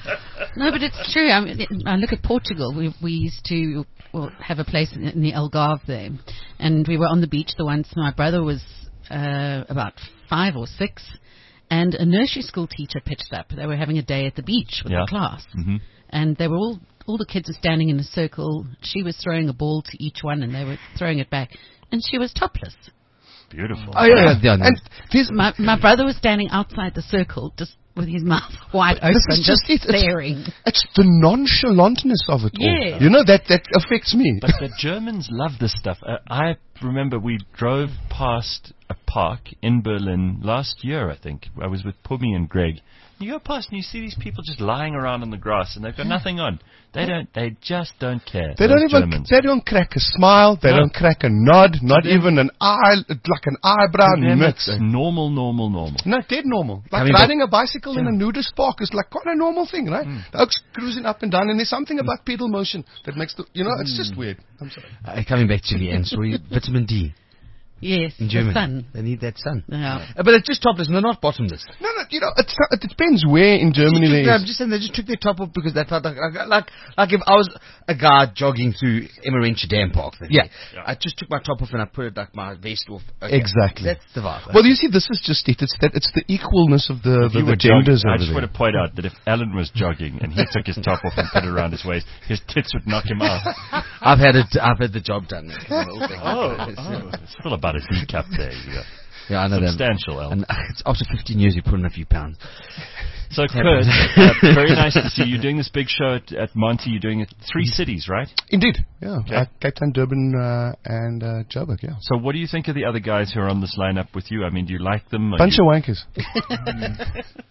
C: No, but it's true. I, mean, I look at Portugal. We, we used to well, have a place in, in the Algarve there, and we were on the beach the once. My brother was uh, about five or six, and a nursery school teacher pitched up. They were having a day at the beach with
B: Yeah.
C: the class,
B: Mhm.
C: and they were all all the kids were standing in a circle. She was throwing a ball to each one, and they were throwing it back, and she was topless.
B: Beautiful.
E: Oh, yeah, yeah.
D: Yeah, no.
E: And there's,
C: My my brother was standing outside the circle, just with his mouth wide
E: this
C: open,
E: is
C: just
E: just it. It's-
C: staring.
E: it's the nonchalantness of it all.
C: Yeah.
E: You know, that, that affects me.
B: But the Germans love this stuff. Uh, I remember we drove past a park in Berlin last year, I think. I was with Pummy and Greg. You go past and you see these people just lying around on the grass and they've got nothing on. They don't. They just don't care.
E: They don't
B: those
E: even,
B: Germans.
E: they don't crack a smile, they
B: No.
E: don't crack a nod, not
B: them-
E: even an eye, like an eyebrow,
B: To them,
E: nuts.
B: it's normal, normal, normal.
E: No, dead normal. Like
D: Coming back-
E: riding a bicycle in a nudist park is like quite a normal thing, right?
B: Hmm.
E: The oaks cruising up and down, and there's something about pedal motion that makes the, you know, it's just weird. I'm sorry.
D: Uh, coming back to Leanne's story, vitamin D
C: Yes,
D: in
C: the
D: Germany.
C: sun.
D: They need that sun.
C: Yeah.
D: Uh, but it's just topless, no, not bottomless.
E: No, no, you know, it's, it depends where in Germany
D: Just took-
E: there
D: I'm
E: is.
D: just saying they just took their top off because they felt like, like, like, like if I was a guy jogging through Emmarentia Dam Park. let's
E: Yeah.
D: say, I just took my top off and I put it like my vest off. Okay.
E: Exactly.
D: That's the vibe.
E: Well, you see, this is just it. It's that it's the equalness of the,
B: If
E: the,
B: you
E: the
B: were jogging,
E: genders
B: I
E: over
B: just
E: there.
B: want to point out that if Alan was jogging and he took his top off and put it around his waist, his tits would knock him out.
D: I've had it. I've had the job done.
B: Oh, oh, it's still about a D cup there. Yeah.
D: Yeah, I know that.
B: Substantial, Alan.
D: And uh, it's after fifteen years, you put in a few pounds.
B: So, Kurt, uh, very nice to see you. You're doing this big show at, at Monty. You're doing it three cities, right?
E: Indeed, yeah.
B: Okay.
E: Uh, Cape Town, Durban, uh, and uh, Joburg, yeah.
B: So, what do you think of the other guys who are on this lineup with you? I mean, do you like them? Are
E: Bunch
B: you,
E: of wankers.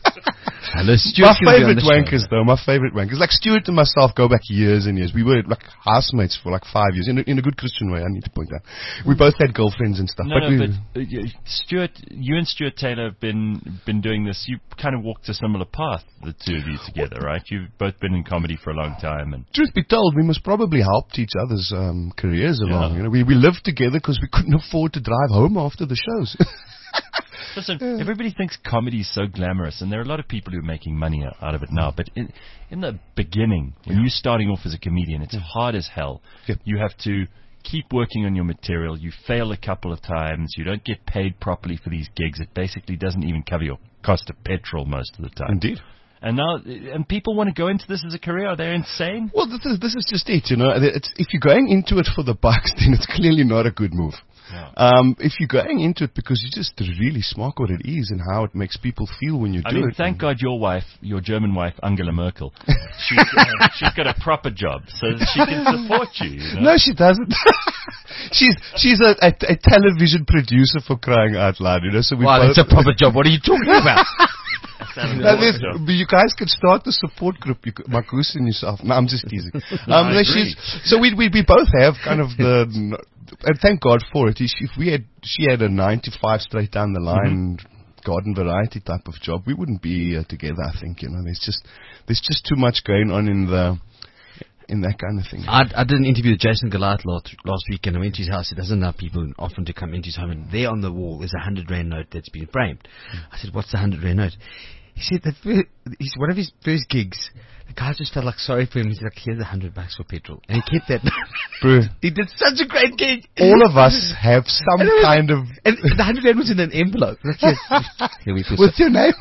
D: Hello,
E: My
D: Stuart's gonna be on
E: favorite
D: the show.
E: wankers, though, my favorite wankers. Like Stuart and myself go back years and years. We were like housemates for like five years, in a, in a good Christian way, I need to point out. We both had girlfriends and stuff.
B: No,
E: but
B: no,
E: we,
B: but uh, y- Stuart, you and Stuart Taylor have been been doing this. You kind of walked a similar path, the two of you together, right? You've both been in comedy for a long time, and
E: truth be told, we must probably helped each other's um, careers along.
B: Yeah.
E: You know, we, we lived together because we couldn't afford to drive home after the shows.
B: listen. Everybody thinks comedy is so glamorous, and there are a lot of people who are making money o- out of it now. But in in the beginning, when you're starting off as a comedian, it's hard as hell.
E: Yep.
B: You have to keep working on your material. You fail a couple of times. You don't get paid properly for these gigs. It basically doesn't even cover your cost of petrol most of the time.
E: Indeed.
B: And now, and people want to go into this as a career. Are they insane?
E: Well, this is, this is just it, you know. It's, if you're going into it for the bucks, then it's clearly not a good move.
B: Yeah.
E: Um, if you're going into it because you just really smart what it is and how it makes people feel when you
B: I
E: do
B: mean,
E: it.
B: thank God your wife, your German wife, Angela Merkel, she's, uh, she's got a proper job, so that she can support you. you know?
E: No, she doesn't. she's she's a, a, a television producer, for crying out loud, you know. So we
D: Wow,
E: both,
D: that's a proper job. What are you talking about?
E: No, there's- but you guys could start the support group, you could, Marcus and yourself. No, I'm just teasing. Um,
B: I
E: no,
B: agree.
E: she's, so we, we we both have kind of the, and thank God for it. If we had, she had a nine to five straight down the line, garden variety type of job, we wouldn't be uh, together. I think, you know, there's just there's just too much going on in the in that kind of thing.
D: I, I did an interview with Jason Goliath last, last week, and I went to his house. He doesn't allow people often to come into his home, and there on the wall is a hundred rand note that's been framed. I said, "What's the hundred rand note?" He said that fir- he's one of his first gigs. The guy just felt like sorry for him. He's like, "Here's a hundred bucks for petrol," and he kept that.
E: Bro,
D: He did such a great gig.
E: all of us have some
D: And it was-
E: kind of
D: And the hundred rand was in an envelope. Like, here, here we put
E: what's your name?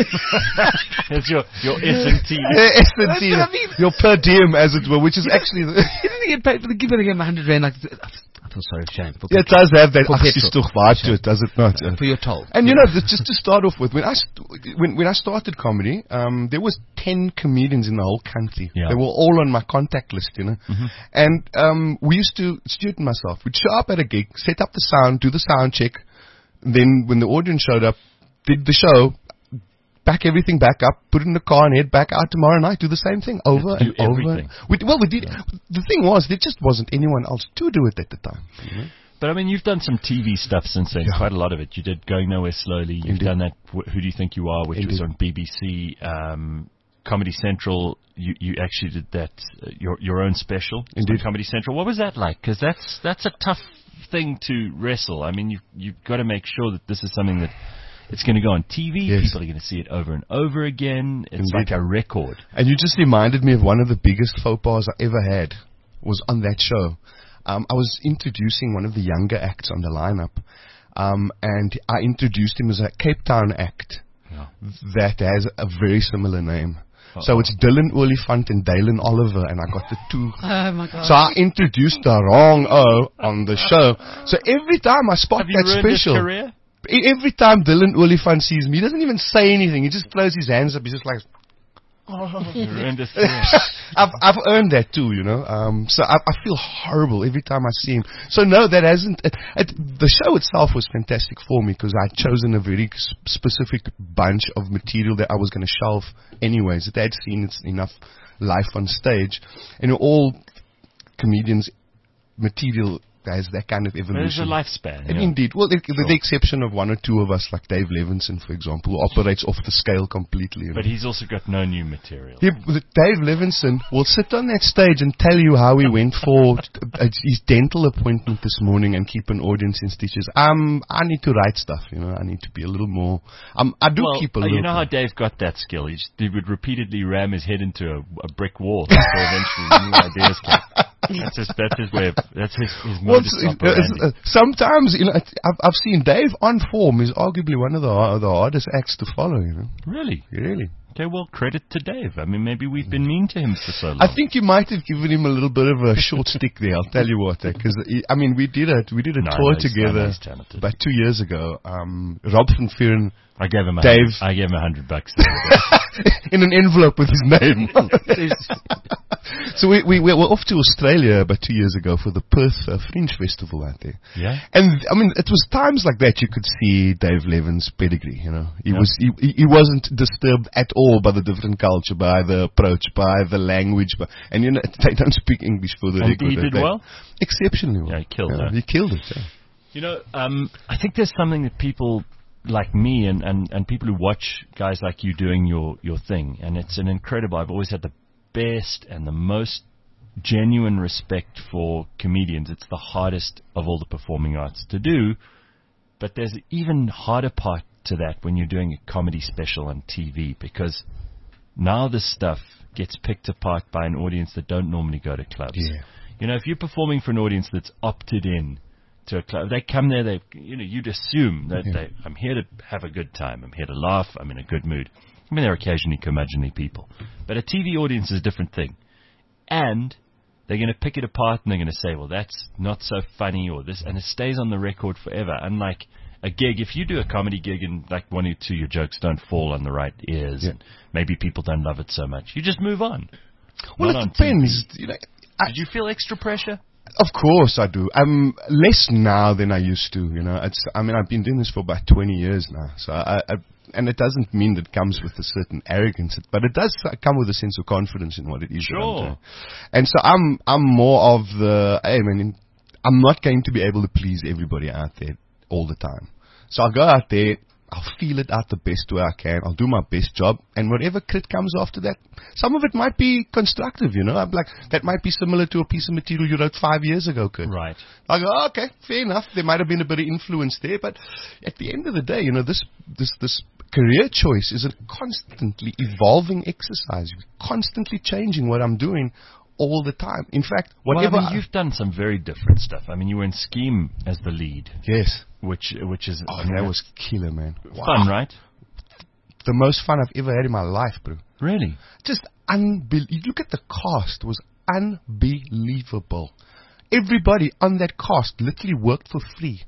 B: It's your, your S and T.
E: S and T,
D: That's what I mean.
E: your per diem, as it were, which is actually the,
D: He didn't get paid for the gig, but I gave him a hundred rand. Like, I feel sorry, shame. For
E: yeah, it
D: petrol.
E: does have that
D: For
E: actually
D: petrol.
E: still vibe to it, does it not? Uh,
D: For your toll.
E: And you know, th- just to start off with, when I st- when when I started comedy, um, there was ten comedians in the whole country.
B: Yeah.
E: They were all on my contact list, you know. And um, we used to, Stuart and myself, we'd show up at a gig, set up the sound, do the sound check. Then when the audience showed up, did the show, back everything back up, put it in the car and head back out tomorrow night, do the same thing over
B: Do
E: and over.
B: everything.
E: We, well, we did. The thing was, there just wasn't anyone else to do it at the time. You know?
B: But I mean, you've done some T V stuff since then,
E: Yeah.
B: quite a lot of it. You did Going Nowhere Slowly. You've
E: Indeed.
B: done that wh- Who Do You Think You Are, which was
E: Indeed.
B: on B B C. Um, Comedy Central. You you actually did that uh, your your own special on
E: Indeed.
B: Comedy Central. What was that like? Because that's that's a tough thing to wrestle. I mean, you you've got to make sure that this is something that it's going to go on T V.
E: Yes.
B: People are going to see it over and over again. It's
E: Indeed.
B: like a record.
E: And you just reminded me of one of the biggest faux pas I ever had was on that show. Um, I was introducing one of the younger acts on the lineup, um, and I introduced him as a Cape Town act
B: Yeah.
E: that has a very similar name. So it's Dylan Olifant and Dalen Oliver, and I got the two.
C: Oh my God.
E: So I introduced the wrong O on the show. So every time I spot
B: Have you
E: that
B: ruined his
E: special,
B: career?
E: e- every time Dylan Olifant sees me, he doesn't even say anything. He just throws his hands up. He's just like,
B: You ruined his career.
E: I've I've earned that too, you know. Um, so I, I feel horrible every time I see him. So no, that hasn't. It, it, the show itself was fantastic for me because I'd chosen a very s- specific bunch of material that I was going to shelve anyways. It had seen its enough life on stage, and all comedians' material has that kind of
B: There's a
E: evolution.
B: lifespan.
E: And
B: yeah.
E: indeed, well, the,
B: Sure.
E: with the exception of one or two of us, like Dave Levinson, for example, who operates off the scale completely. you know.
B: But he's also got no new material.
E: He, Dave Levinson will sit on that stage and tell you how he went for uh, his dental appointment this morning and keep an audience in stitches. Um, I need to write stuff, you know. I need to be a little more. Um, I do
B: Well,
E: keep a
B: uh,
E: little.
B: you know how
E: bit-
B: Dave got that skill? He, just, he would repeatedly ram his head into a, a brick wall before eventually new ideas came. That's his, that's his way of, that's his, his
E: Well,
B: modus
E: it's-
B: operandi.
E: it's- uh, sometimes, you know, it- I've, I've seen Dave on form is arguably one of the har- the hardest acts to follow. You know,
B: Really?
E: really.
B: Okay, well, credit to Dave. I mean, maybe we've been mean to him for so long.
E: I think you might have given him a little bit of a short stick there. I'll tell you what, because I mean, we did a we did a
B: No,
E: tour
B: no, he's- I know
E: together
B: he's talented.
E: about two years ago. Um, Rob van Vuren
B: I gave him a
E: Dave.
B: hundred, I gave him a hundred bucks. the other day.
E: in an envelope with his name. So we, we we were off to Australia about two years ago for the Perth uh, Fringe Festival out there.
B: Yeah.
E: And I mean, it was times like that you could see Dave Levin's pedigree. You know, he
B: Yeah.
E: was he, he he wasn't disturbed at all by the different culture, by the approach, by the language. By, and you know, they don't speak English for the
B: And
E: record.
B: he did
E: They-
B: well?
E: exceptionally well.
B: Yeah, he killed
E: Yeah,
B: it.
E: He killed it. Yeah.
B: You know, um, I think there's something that people like me and, and, and people who watch guys like you doing your, your thing, and it's an incredible. I've always had the best and the most genuine respect for comedians. It's the hardest of all the performing arts to do, but there's an even harder part to that when you're doing a comedy special on T V, because now this stuff gets picked apart by an audience that don't normally go to clubs.
E: Yeah.
B: You know, if you're performing for an audience that's opted in to a club, they come there, they, you know, you'd assume that
E: Yeah.
B: they, I'm here to have a good time, I'm here to laugh, I'm in a good mood. I mean, there are occasionally curmudgeonly people, but a T V audience is a different thing. And they're going to pick it apart and they're going to say, well, that's not so funny, or this, and it stays on the record forever. Unlike a gig, if you do a comedy gig and like one or two of your jokes don't fall on the right ears,
E: Yeah.
B: and maybe people don't love it so much, you just move on.
E: Well,
B: Not
E: it
B: on
E: depends.
B: T V.
E: You know, I,
B: Did you feel extra pressure?
E: Of course I do. I'm less now than I used to. You know, it's. I mean, I've been doing this for about twenty years now. So I, I and it doesn't mean that it comes with a certain arrogance, but it does come with a sense of confidence in what it is that I'm
B: Sure.
E: doing. And so I'm I'm more of the. I mean, I'm not going to be able to please everybody out there all the time. So I'll go out there. I'll feel it out the best way I can. I'll do my best job, and whatever crit comes after that, some of it might be constructive, you know. I'm like, that might be similar to a piece of material you wrote five years ago, Kurt.
B: Right.
E: I go, oh, okay, fair enough. There might have been a bit of influence there, but at the end of the day, you know, this this this career choice is a constantly evolving exercise. You're constantly changing what I'm doing all the time. In fact, whatever.
B: Well, I mean, you've done some very different stuff. I mean, you were in Scheme as the lead,
E: yes.
B: which which is
E: Oh,
B: I mean,
E: that was killer, man. Wow.
B: fun, right?
E: The most fun I've ever had in my life, bro.
B: Really?
E: Just unbelievable. You look at the cast, it was unbelievable. Everybody on that cast literally worked for free.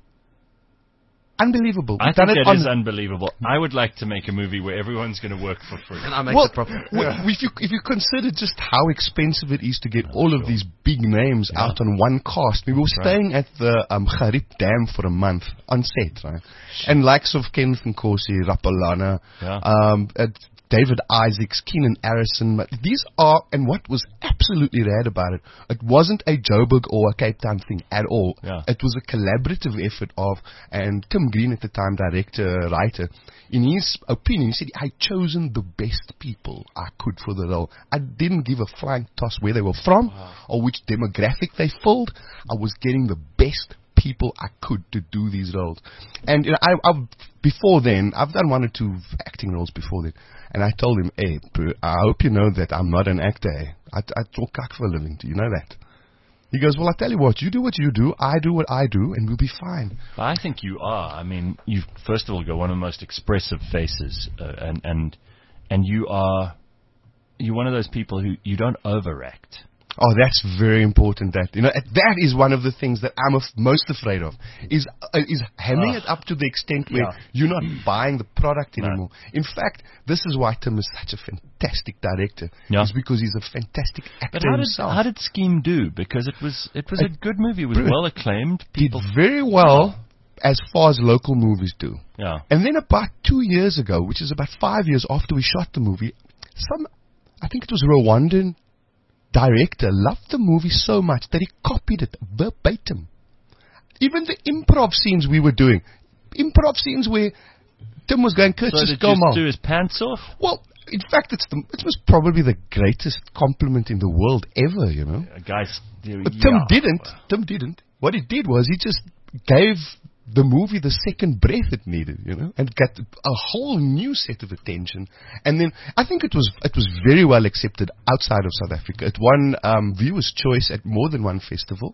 E: Unbelievable.
B: I
E: We've
B: think
E: done it
B: that
E: on-
B: is unbelievable. I would like to make a movie where everyone's going to work for free.
D: And I make
E: well,
D: the profit.
E: well, if you if you consider just how expensive it is to get all of these big names
B: Yeah.
E: out on one cast, we were
B: That's right.
E: staying at the um, Garib Dam for a month on set, right? And likes of Ken Nkosi, Rapalana,
B: Yeah.
E: um, uh, David Isaacs, Keenan Arison. but These are, and what was absolutely rad about it, it wasn't a Joburg or a Cape Town thing at all.
B: Yeah.
E: It was a collaborative effort of, and Tim Green at the time, director, writer, in his opinion, he said, I chosen the best people I could for the role. I didn't give a flying toss where they were from or which demographic they filled. I was getting the best people I could to do these roles. And you know, I, I, before then, I've done one or two acting roles before then. And I told him, hey, bro, I hope you know that I'm not an actor. Eh? I, I talk cock for a living. Do you know that? He goes, well, I tell you what, you do what you do, I do what I do, and we'll be fine.
B: But I think you are. I mean, you've first of all got one of the most expressive faces, uh, and and and you are you're one of those people who you don't overact.
E: Oh, that's very important. That you know, that is one of the things that I'm af- most afraid of. Is uh, is hamming
B: Ugh.
E: it up to the extent where
B: Yeah.
E: you're not buying the product
B: No.
E: anymore. In fact, this is why Tim is such a fantastic director.
B: Yeah.
E: Is because he's a fantastic actor
B: But how did
E: himself.
B: how did Scheme do? Because it was it was a
E: It-
B: good movie. It was
E: Brilliant.
B: well acclaimed.
E: Did
B: People,
E: very well as far as local movies do.
B: yeah.
E: And then about two years ago, which is about five years after we shot the movie, some, I think it was Rwandan director, loved the movie so much that he copied it verbatim. Even the improv scenes we were doing, improv scenes where Tim was going, Kurt,
B: So
E: just
B: did
E: go
B: you
E: mal.
B: do his pants off?
E: Well, in fact, it's the, it was probably the greatest compliment in the world ever, you know.
B: Uh, guys,
E: But Tim
B: yeah.
E: didn't. Tim didn't. What he did was he just gave the movie the second breath it needed, you know, and got a whole new set of attention. And then I think it was it was very well accepted outside of South Africa. It won um, Viewers' Choice at more than one festival,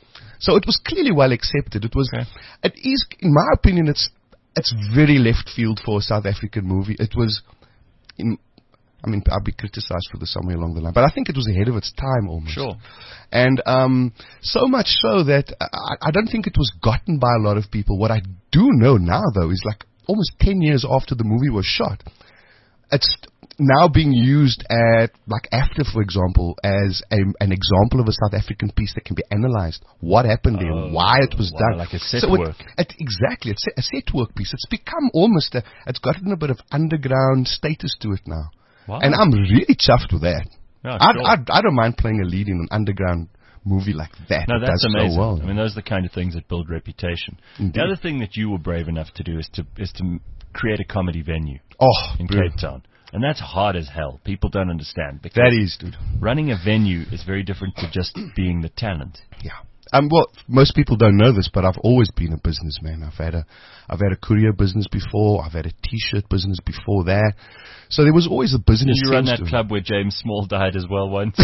E: so it was clearly well accepted. It was,
B: Okay.
E: it is, in my opinion, it's it's very left field for a South African movie. It was, in I mean, I'll be criticized for this somewhere along the line, but I think it was ahead of its time almost.
B: Sure.
E: And um, so much so that I, I don't think it was gotten by a lot of people. What I do know now, though, is like almost ten years after the movie was shot, it's now being used at, like AFTA, for example, as a, an example of a South African piece that can be analyzed. What happened there,
B: Oh,
E: why it was
B: wow,
E: done.
B: like a set
E: So it-
B: work.
E: it- exactly, it's a, a set work piece. It's become almost a, it's gotten a bit of underground status to it now.
B: Wow.
E: And I'm really chuffed with that.
B: Yeah,
E: I,
B: sure.
E: I, I don't mind playing a lead in an underground movie like that.
B: No,
E: It
B: that's
E: does
B: amazing.
E: So well.
B: I mean, those are the kind of things that build reputation.
E: Indeed.
B: The other thing that you were brave enough to do is to is to m- create a comedy venue
E: oh,
B: in
E: bro.
B: Cape Town, and that's hard as hell. People don't understand because
E: That is, dude.
B: running a venue is very different to just being the talent.
E: Yeah. Um, well, most people don't know this, but I've always been a businessman. I've had a, I've had a courier business before. I've had a T-shirt business before that. So there was always a business.
B: Did you run
E: sense
B: that
E: to it.
B: club where James Small died as well once?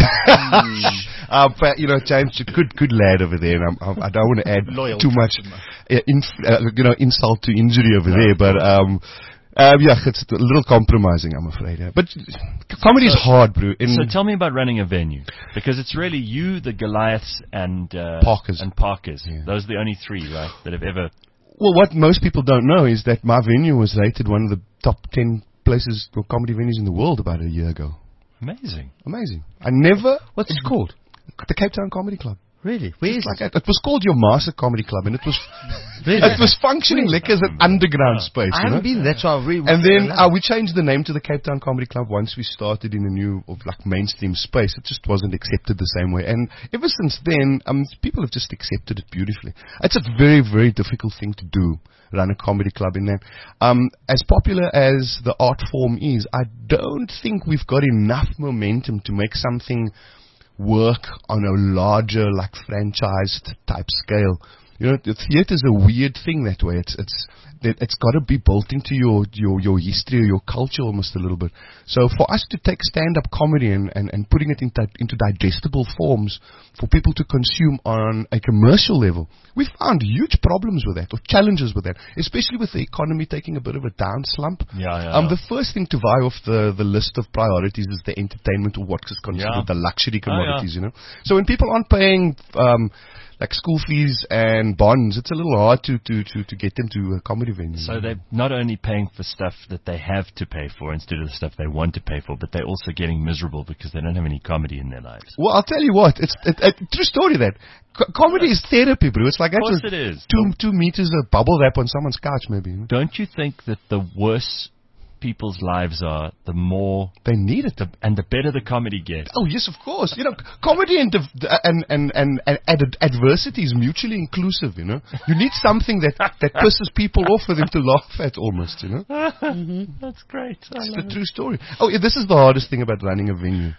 E: uh, but, you know, James, a good, good lad over there. And I'm, I'm, I don't want to add
A: Loyal
E: too much,
A: customer.
E: uh, inf- uh, you know, insult to injury over there. But um, um, yeah, it's a little compromising, I'm afraid. Yeah. But comedy is hard, bro. In,
B: So tell me about running a venue, because it's really you, the Goliaths, and uh,
E: Parkers.
B: And Parkers.
E: Yeah.
B: Those are the only three, right, that have ever.
E: well, what most people don't know is that my venue was rated one of the top ten places for comedy venues in the world about a year ago.
B: Amazing.
E: Amazing. I never.
D: What's it called?
E: The Cape Town Comedy Club.
D: Really? Where is
E: Like that. It was called your Master Comedy Club, and it was
D: it? Really?
E: it was functioning like as an underground space.
D: I
E: you know?
D: haven't been. That's why I really.
E: And then uh, we changed the name to the Cape Town Comedy Club once we started in a new, of like mainstream space. It just wasn't accepted the same way. And ever since then, um, people have just accepted it beautifully. It's a very, very difficult thing to do, run a comedy club in that. Um, as popular as the art form is, I don't think we've got enough momentum to make something work on a larger, like franchised type scale. You know, the theater's a weird thing that way. It's it's it, it's got to be built into your, your your history or your culture almost a little bit. So for us to take stand-up comedy and, and, and putting it into into digestible forms for people to consume on a commercial level, we found huge problems with that, or challenges with that, especially with the economy taking a bit of a down slump.
B: Yeah, yeah.
E: Um,
B: yeah.
E: the first thing to vie off the, the list of priorities is the entertainment, or what is considered
B: Yeah.
E: the luxury
B: Oh, yeah.
E: commodities, you know. So when people aren't paying um, like school fees and bonds, it's a little hard to, to, to, to get them to a comedy venue.
B: So they're not only paying for stuff that they have to pay for instead of the stuff they want to pay for, but they're also getting miserable because they don't have any comedy in their lives.
E: Well, I'll tell you what, it's it, it, true story that Co- comedy is therapy, bro. It's like
B: Of course
E: actually
B: it is.
E: two two meters of bubble wrap on someone's couch, maybe. You know?
B: Don't you think that the worse people's lives are, the more
E: They need it.
B: the, and the better the comedy gets?
E: Oh yes, of course. You know, comedy and div- and and and, and ad- adversity is mutually inclusive. You know, you need something that that pisses people off for them to laugh at, almost. You know,
B: That's great. I
E: it's
B: love
E: the
B: it.
E: true story. Oh, yeah, this is the hardest thing about running a venue,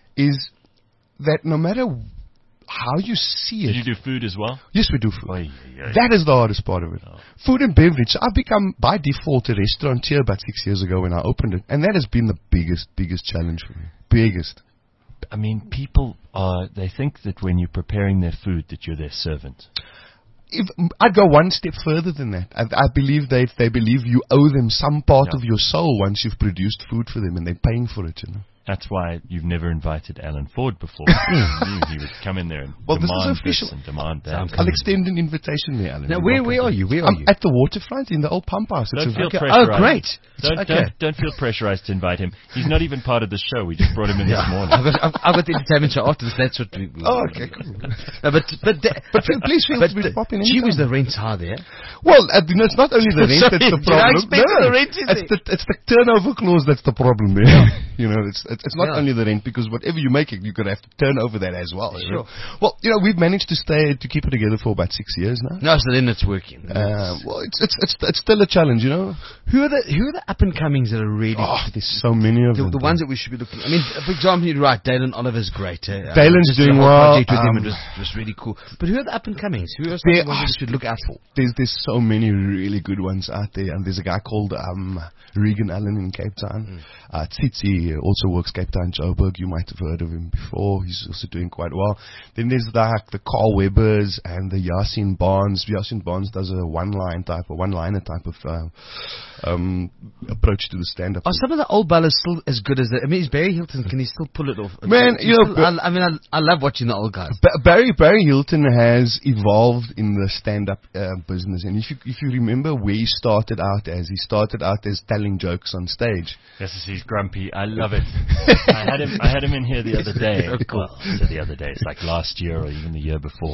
E: is that no matter how you see it,
B: Did you do food as well?
E: yes, we do food.
B: Oy, oy, oy.
E: That is the hardest part of it. Food and beverage. I've become, by default, a restaurateur about six years ago when I opened it. And that has been the biggest, biggest challenge for me. Biggest.
B: I mean, people are, they think that when you're preparing their food that you're their servant.
E: If, I'd go one step further than that. I, I believe they they believe you owe them some part
B: Yeah.
E: of your soul once you've produced food for them and they're paying for it, you know.
B: That's why you've never invited Alan Ford before. You knew he would come in there and
E: Well, this is
B: demand
E: official.
B: this and demand that.
E: I'll extend an invitation there, Alan.
D: Now,
E: You're
D: where
E: welcome.
D: where are you? Where are
E: I'm
D: you?
E: at the waterfront in the old pump house. It's
B: Don't
E: a-
B: feel
D: Okay.
B: pressurized.
D: Oh, great.
B: Don't,
D: Okay.
B: don't, don't feel pressurized to invite him. He's not even part of the show. We just brought him in this morning.
D: I've got, I've, I've got the entertainment show after this. That's what we.
E: Oh, okay, cool.
D: No, but but the,
E: But feel- please feel
D: but
E: free to
D: the-
E: pop in
D: Gee whiz,
E: anytime.
D: the rent's high there.
E: Well, uh, you know, it's not only the rent
D: Sorry,
E: that's the
D: did I
E: problem.
D: expect the rent is
E: it's, the, it's the turnover clause that's the problem there. you know, it's it's, it's not
D: Yeah.
E: only the rent, because whatever you make it, you're gonna have to turn over that as well. you know.
D: Sure.
E: Well, you know, we've managed to stay to keep it together for about six years now.
D: No, so then it's working.
E: Uh, well, it's, it's it's it's still a challenge, you know.
D: Who are the who are the up and comings that are really
E: Oh, there's so many of
D: the,
E: them.
D: the ones that we should be looking? I mean, for example, you're right. Dalen Oliver's great. Uh,
E: Dalen's
D: just the
E: doing
D: whole
E: well,
D: Project with him,
E: um,
D: it was, was really cool. But who are the up and comings? Who are some
E: There
D: of the ones
E: are-
D: that we should look out for?
E: There's there's so many really good ones out there, and there's a guy called um, Regan Allen in Cape Town. Uh, Tsitsi also Works Cape Town, Joburg. You might have heard of him before. He's also doing quite well. Then there's the, the Carl Webbers and the Yasin Barnes. Yasin Barnes does a one-line type, a one-liner type of uh, um, approach to the stand-up.
D: Are some of the old ballers still as good as the, I mean, is Barry Hilton, can he still pull it off?
E: Man,
D: He's
E: you know,
D: still, I, I mean, I, I love watching the old guys.
E: Ba- Barry Barry Hilton has evolved in the stand-up uh, business, and if you if you remember where he started out as, he started out as telling jokes on stage.
B: Yes, he's grumpy. I love it. I had him. I had him in here the other day. Well, so the other day. It's like last year or even the year before.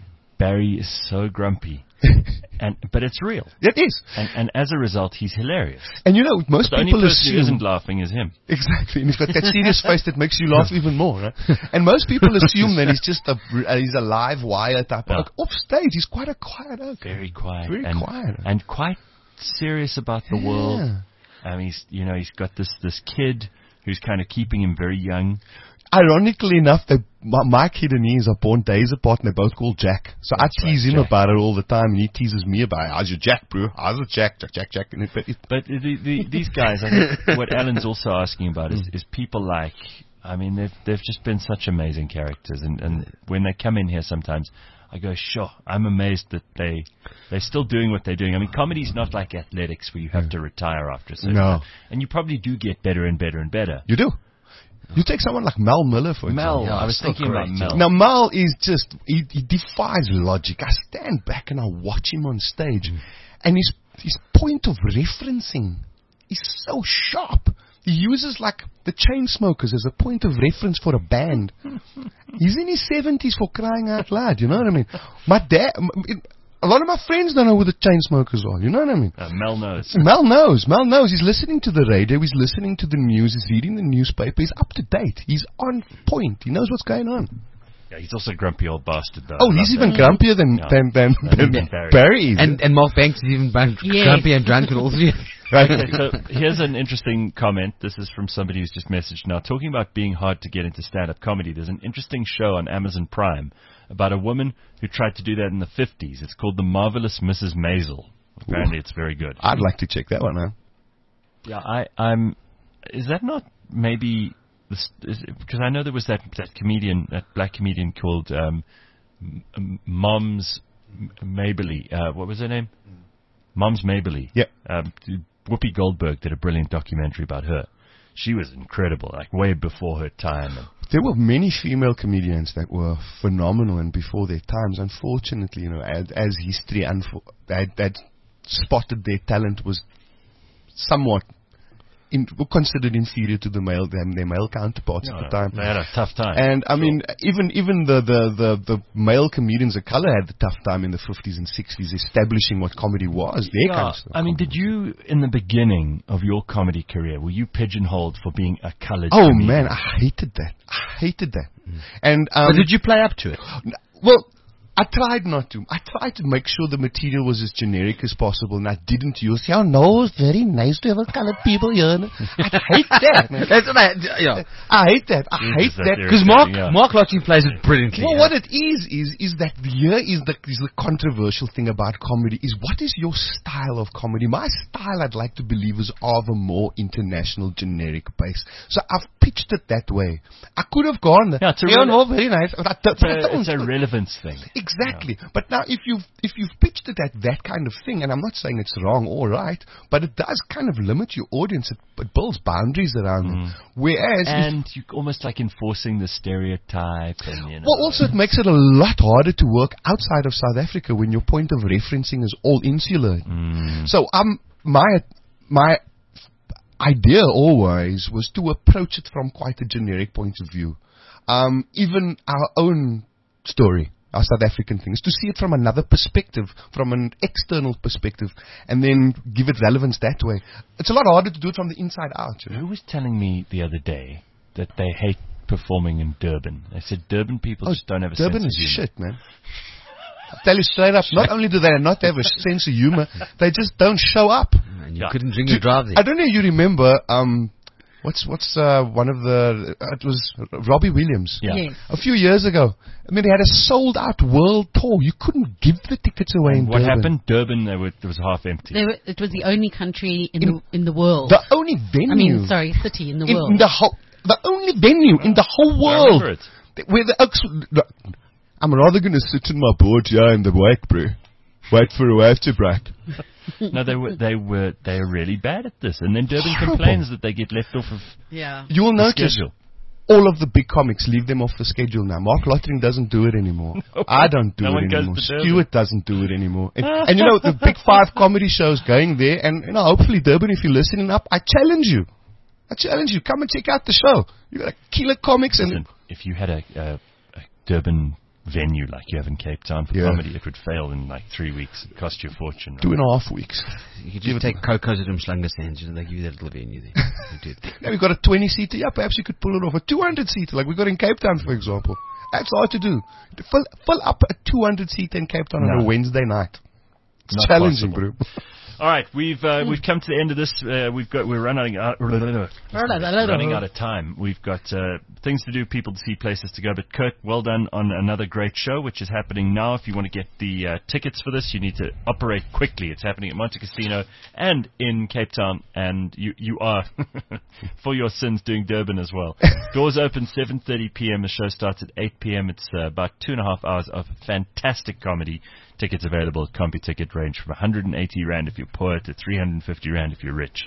B: Barry is so grumpy, and but it's real.
E: It is,
B: and, and as a result, he's hilarious.
E: And you know, most
B: but the
E: people
B: only person
E: assume
B: who isn't laughing is him.
E: Exactly, and he's got that serious face that makes you laugh even more. Right? And most people assume that he's just a uh, he's a live wire type.
B: Yeah.
E: Like, off stage, he's quite a quiet oak.
B: Very quiet.
E: Very
B: and,
E: quiet.
B: and quite serious about the
E: Yeah.
B: world. Um, he's you know he's got this this kid who's kind of keeping him very young.
E: Ironically enough, they, my, my kid and he are born days apart, and they're both called Jack. So
B: That's
E: I tease
B: right,
E: him
B: Jack.
E: about it all the time, and he teases me about it. How's your Jack, bro? How's your Jack? Jack, Jack, Jack. And it, but it,
B: But the, the, these guys, I think what Alan's also asking about is, is people like, I mean, they've they've just been such amazing characters, and, and when they come in here sometimes, I go, sure, I'm amazed that they they're still doing what they're doing. I mean, comedy's not like athletics where you have to retire after a certain
E: No.
B: time, and you probably do get better and better and better.
E: you do. You take someone like Mel Miller, for
B: Mel,
E: example.
D: Yeah,
B: I was
D: so
B: thinking about
D: great,
B: Mel.
E: Now, Mel is just, he, he defies logic. I stand back and I watch him on stage,
B: Mm.
E: and his his point of referencing is so sharp. He uses, like, the Chainsmokers as a point of reference for a band. He's in his seventies, for crying out loud, you know what I mean? My dad... m- it- A lot of my friends don't know who the Chainsmokers are, you know what I mean?
B: Uh, Mel knows.
E: Mel knows. Mel knows. He's listening to the radio. He's listening to the news. He's reading the newspaper. He's up to date. He's on point. He knows what's going on.
B: Yeah, he's also a grumpy old bastard, though.
E: Oh,
B: I
E: he's
B: love
E: even
B: that.
E: grumpier than
B: Yeah.
E: than than,
B: Than
E: than
B: Barry.
E: Barry is.
D: And, and Mark Banks is even bad,
C: Yes.
D: grumpy and drunk and all three.
B: Okay, so here's an interesting comment. This is from somebody who's just messaged now. Talking about being hard to get into stand-up comedy, there's an interesting show on Amazon Prime about a woman who tried to do that in the fifties. It's called The Marvelous Missus Maisel. Apparently it's very good.
E: I'd like to check that one out.
B: Yeah, I, I'm... Is that not maybe... This, is it, because I know there was that, that comedian, that black comedian called um, M- M- Moms M- Mabley. Uh, what was her name? Moms Mabley.
E: Yeah.
B: Um, Whoopi Goldberg did a brilliant documentary about her. She was incredible, like way before her time. And
E: There were many female comedians that were phenomenal and before their times. Unfortunately, you know, as, as history unfo- that, that spotted their talent was somewhat in, were considered inferior to the male them, their male counterparts
B: you
E: at
B: know,
E: the time.
B: they had a tough time.
E: And I mean, even even the, the, the, the male comedians of color had the tough time in the fifties and sixties establishing what comedy was. Their
B: Yeah,
E: kind of stuff.
B: I mean, did you, in the beginning of your comedy career, were you pigeonholed for being a colored
E: Oh
B: comedian?
E: man, I hated that. I hated that. And um,
D: But did you play up to it?
E: well, I tried not to. I tried to make sure the material was as generic as possible, and I didn't use, yeah, no, it's very nice to have a colored people here. I hate that, man.
D: That's what I, yeah.
E: I hate that. I
B: Yes,
E: hate
B: that's
E: that.
D: Because Mark,
B: Yeah.
D: Mark Lottie plays it brilliantly.
E: Well,
D: yeah.
E: what it is, is, is that here is the, is the controversial thing about comedy, is what is your style of comedy? My style, I'd like to believe, is of a more international, generic base. So I've pitched it that way. I could have gone,
B: Yeah, it's a
E: yeah,
B: rela-
E: no, very nice. But I don't-
B: It's
E: but I
B: a,
E: don't.
B: it's a relevance thing.
E: Exactly. But now, if you've if you've pitched it at that kind of thing, and I'm not saying it's wrong or right, but it does kind of limit your audience. It, it builds boundaries around them. Whereas, if,
B: And you almost like enforcing the stereotype. And, you know,
E: well, also it makes it a lot harder to work outside of South Africa when your point of referencing is all insular.
B: Mm.
E: So, um, my my idea always was to approach it from quite a generic point of view. Um, even our own story, our South African thing, is to see it from another perspective, from an external perspective, and then give it relevance that way. It's a lot harder to do it from the inside out. You know?
B: Who was telling me the other day that they hate performing in Durban? They said Durban people just don't have a
E: Durban
B: sense
E: is
B: of humor.
E: shit, man. I tell you straight up, not only do they not have a sense of humor, they just don't show up.
D: And you
B: Yeah.
D: couldn't drink or drive there.
E: I don't know if you remember, um, what's what's uh, one of the, uh, it was Robbie Williams.
B: Yeah.
C: Yes.
E: A few years ago. I mean, they had a sold-out world tour. You couldn't give the tickets away in
B: What
E: Durban.
B: happened? Durban, they were, it was half empty.
C: They were, it was the only country in,
E: In-
C: the in the world.
E: The only venue.
C: I mean, sorry, city in the
E: in,
C: world.
E: in the whole, the only venue in the whole world
B: I remember it.
E: where the Oaks. Look, I'm rather going to sit in my board here in the wait, bro. Wait for a wave to break.
B: No, they were they were they are really bad at this, and then Durban
E: Horrible.
B: complains that they get left off of
C: Yeah.
E: You'll
B: the
E: notice
B: schedule.
E: all of the big comics leave them off the schedule now. Mark Lottering doesn't do it anymore.
B: No.
E: I don't do
B: No one
E: it
B: goes
E: anymore.
B: to Durban.
E: Stewart doesn't do it anymore. And, and you know, the big five comedy shows going there, and you know, hopefully Durban, if you're listening up, I challenge you. I challenge you. Come and check out the show. You got a killer comics and
B: Listen, if you had a, a, a Durban venue like you have in Cape Town for
E: Yeah.
B: comedy, it would fail in like three weeks. It'd cost you a fortune. Right?
E: two and a half weeks.
D: You could just take Coco's at Umslangersand, you know, they give you that little venue there. You do it.
E: Now we've got a twenty-seater. Yeah, perhaps you could pull it off. A two hundred seater, like we got in Cape Town, for example. That's hard to do. To fill, fill up a two hundred seater in Cape Town on
B: No.
E: a Wednesday night. It's
B: Not
E: challenging,
B: possible.
E: bro.
B: All right, we've uh, we've come to the end of this. Uh, we've got we're running out running out of time. We've got uh, things to do, people to see, places to go. But Kurt, well done on another great show, which is happening now. If you want to get the uh, tickets for this, you need to operate quickly. It's happening at Monte Casino and in Cape Town, and you you are for your sins doing Durban as well. Doors open seven thirty p.m. The show starts at eight p.m. It's uh, about two and a half hours of fantastic comedy. Tickets available at CompuTicket, range from one hundred eighty rand if you're poor to three hundred fifty rand if you're rich.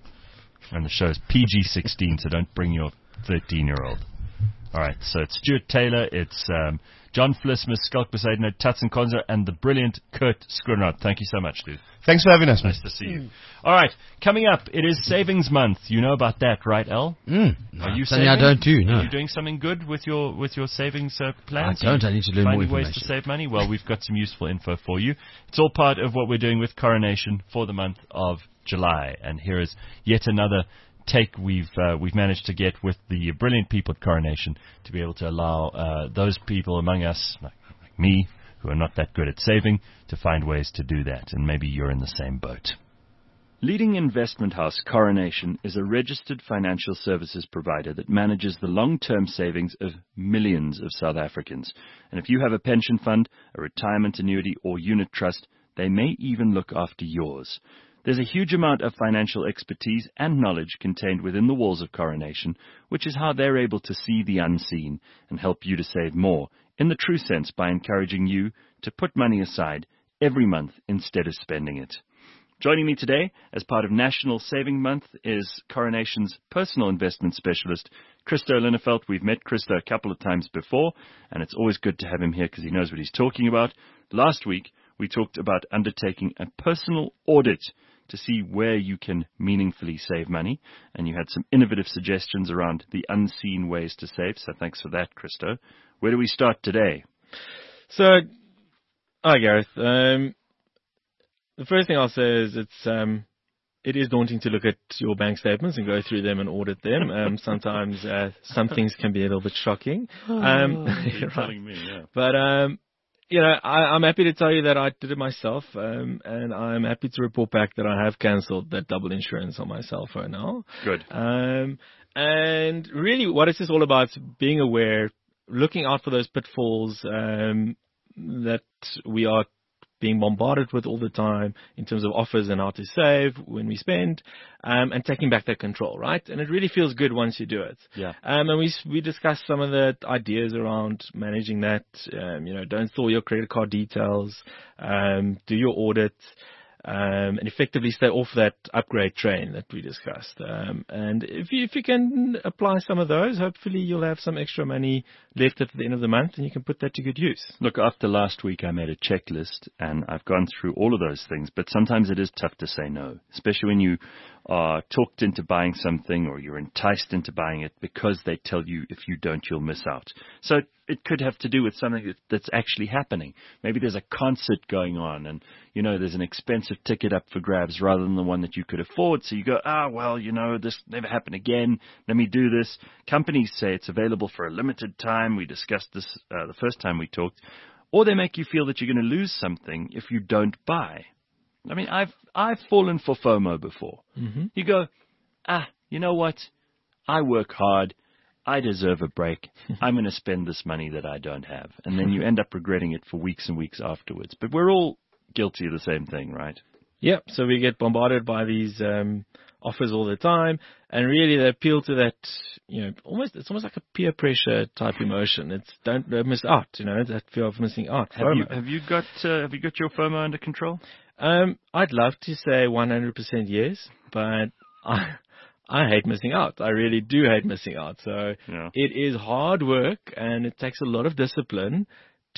B: And the show is P G sixteen, so don't bring your thirteen-year-old. All right, so it's Stuart Taylor, it's um, John Flismus, Skalk Besaidner, Tatson Konzo, and the brilliant Kurt Skronrad. Thank you so much, dude.
E: Thanks for having us, man.
B: Nice to see you. All right, coming up, it is Savings Month. You know about that, right, El?
D: Mm.
B: Are you
D: Something
B: saving?
D: I don't do, no.
B: Are you doing something good with your with your savings uh, plans?
D: I don't. I need to learn more
B: Finding ways to
D: information.
B: save money? Well, we've got some useful info for you. It's all part of what we're doing with Coronation for the month of July. And here is yet another take we've uh, we've managed to get with the brilliant people at Coronation to be able to allow uh, those people among us, like, like me, who are not that good at saving, to find ways to do that. And maybe you're in the same boat. Leading investment house Coronation is a registered financial services provider that manages the long-term savings of millions of South Africans. And if you have a pension fund, a retirement annuity, or unit trust, they may even look after yours. There's a huge amount of financial expertise and knowledge contained within the walls of Coronation, which is how they're able to see the unseen and help you to save more, in the true sense, by encouraging you to put money aside every month instead of spending it. Joining me today as part of National Saving Month is Coronation's personal investment specialist, Christo Linnefeld. We've met Christo a couple of times before, and it's always good to have him here because he knows what he's talking about. Last week, we talked about undertaking a personal audit to see where you can meaningfully save money, and you had some innovative suggestions around the unseen ways to save, so thanks for that, Christo. Where do we start today?
F: So, hi Gareth. Um, the first thing I'll say is it's um, it is daunting to look at your bank statements and go through them and audit them. Um, sometimes uh, some things can be a little bit shocking. Um,
B: You're
F: right.
B: telling me, yeah.
F: But um, you know, I, I'm happy to tell you that I did it myself, um, and I'm happy to report back that I have cancelled that double insurance on my cell phone now.
B: Good.
F: Um, and really, what it's just all about is being aware, looking out for those pitfalls um, that we are being bombarded with all the time in terms of offers and how to save when we spend, um, and taking back that control, right? And it really feels good once you do it.
B: Yeah.
F: Um, and we we discussed some of the ideas around managing that. Um, you know, don't store your credit card details. Um, do your audit. Um, and effectively stay off that upgrade train that we discussed. Um, and if you, if you can apply some of those, hopefully you'll have some extra money left at the end of the month and you can put that to good use.
B: Look, after last week I made a checklist and I've gone through all of those things, but sometimes it is tough to say no, especially when you are talked into buying something or you're enticed into buying it because they tell you if you don't, you'll miss out. So it could have to do with something that, that's actually happening. Maybe there's a concert going on and, you know, there's an expensive ticket up for grabs rather than the one that you could afford. So you go, ah, well, you know, this never happened again. Let me do this. Companies say it's available for a limited time. We discussed this uh, the first time we talked. Or they make you feel that you're going to lose something if you don't buy. I mean, I've I've fallen for FOMO before.
F: Mm-hmm.
B: You go, ah, you know what? I work hard. I deserve a break. I'm going to spend this money that I don't have. And then you end up regretting it for weeks and weeks afterwards. But we're all guilty of the same thing, right?
F: Yeah, so we get bombarded by these um, offers all the time, and really they appeal to that, you know, almost it's almost like a peer pressure type emotion. It's don't, don't miss out, you know, that fear of missing out.
B: Have you, have you got uh, have you got your FOMO under control?
F: Um, I'd love to say one hundred percent yes, but I I hate missing out. I really do hate missing out. So
B: Yeah.
F: it is hard work, and it takes a lot of discipline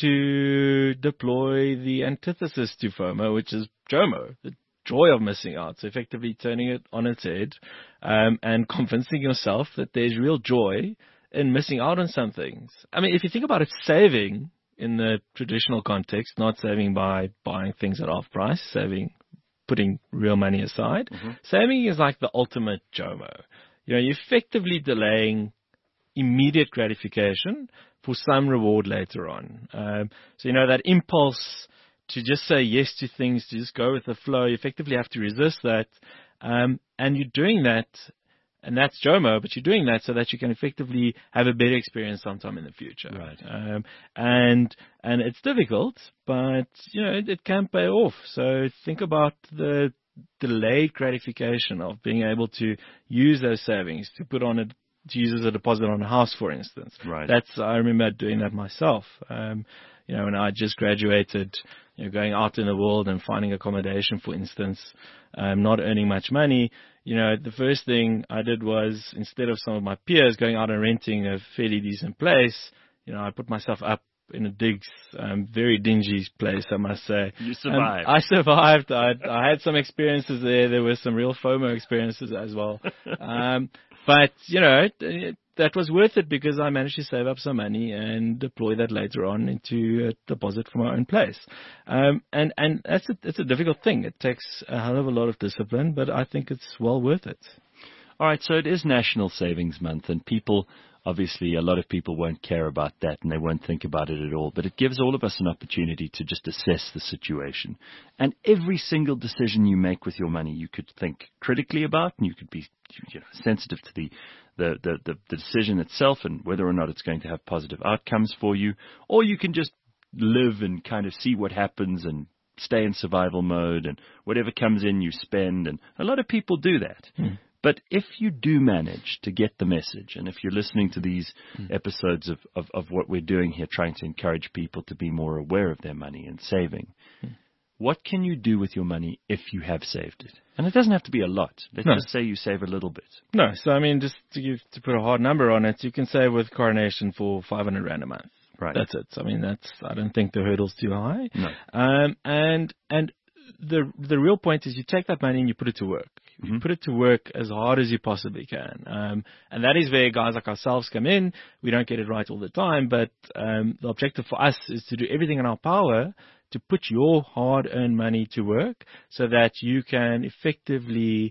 F: to deploy the antithesis to FOMO, which is JOMO, the joy of missing out. So effectively turning it on its head um, and convincing yourself that there's real joy in missing out on some things. I mean, if you think about it, saving in the traditional context, not saving by buying things at half price, saving, putting real money aside,
B: Mm-hmm.
F: saving is like the ultimate JOMO. You know, you're effectively delaying immediate gratification for some reward later on. Um, so, you know, that impulse to just say yes to things, to just go with the flow, you effectively have to resist that. Um, and you're doing that, and that's JOMO, but you're doing that so that you can effectively have a better experience sometime in the future.
B: Right.
F: Um, and, and it's difficult, but, you know, it, it can pay off. So think about the delayed gratification of being able to use those savings to put on a to use as a deposit on a house, for instance.
B: Right.
F: That's I remember doing that myself. Um, you know, when I just graduated, you know, going out in the world and finding accommodation, for instance, um, not earning much money. You know, the first thing I did was, instead of some of my peers going out and renting a fairly decent place, you know, I put myself up in a digs, um, very dingy place, I must say.
B: You survived.
F: Um, I survived. I, I had some experiences there. There were some real FOMO experiences as well. Um, but, you know, it, it, that was worth it because I managed to save up some money and deploy that later on into a deposit from my own place. Um, and, and that's a, it's a difficult thing. It takes a hell of a lot of discipline, but I think it's well worth it.
B: All right, so it is National Savings Month, and people, obviously, a lot of people won't care about that, and they won't think about it at all. But it gives all of us an opportunity to just assess the situation. And every single decision you make with your money, you could think critically about, and you could be, you know, sensitive to the, the, the, the, the decision itself and whether or not it's going to have positive outcomes for you. Or you can just live and kind of see what happens and stay in survival mode, and whatever comes in, you spend. And a lot of people do that.
F: Hmm.
B: But if you do manage to get the message, and if you're listening to these mm. episodes of, of, of what we're doing here, trying to encourage people to be more aware of their money and saving, mm. what can you do with your money if you have saved it? And it doesn't have to be a lot. Let's
F: no.
B: just say you save a little bit.
F: No, so I mean, just to give, to put a hard number on it, you can save with Coronation for five hundred rand a month.
B: Right.
F: That's it. I mean, that's, I don't think the hurdle's too high.
B: No.
F: Um, and, and the, the real point is you take that money and you put it to work. You
B: Mm-hmm.
F: put it to work as hard as you possibly can. Um, and that is where guys like ourselves come in. We don't get it right all the time, but um, the objective for us is to do everything in our power to put your hard-earned money to work so that you can effectively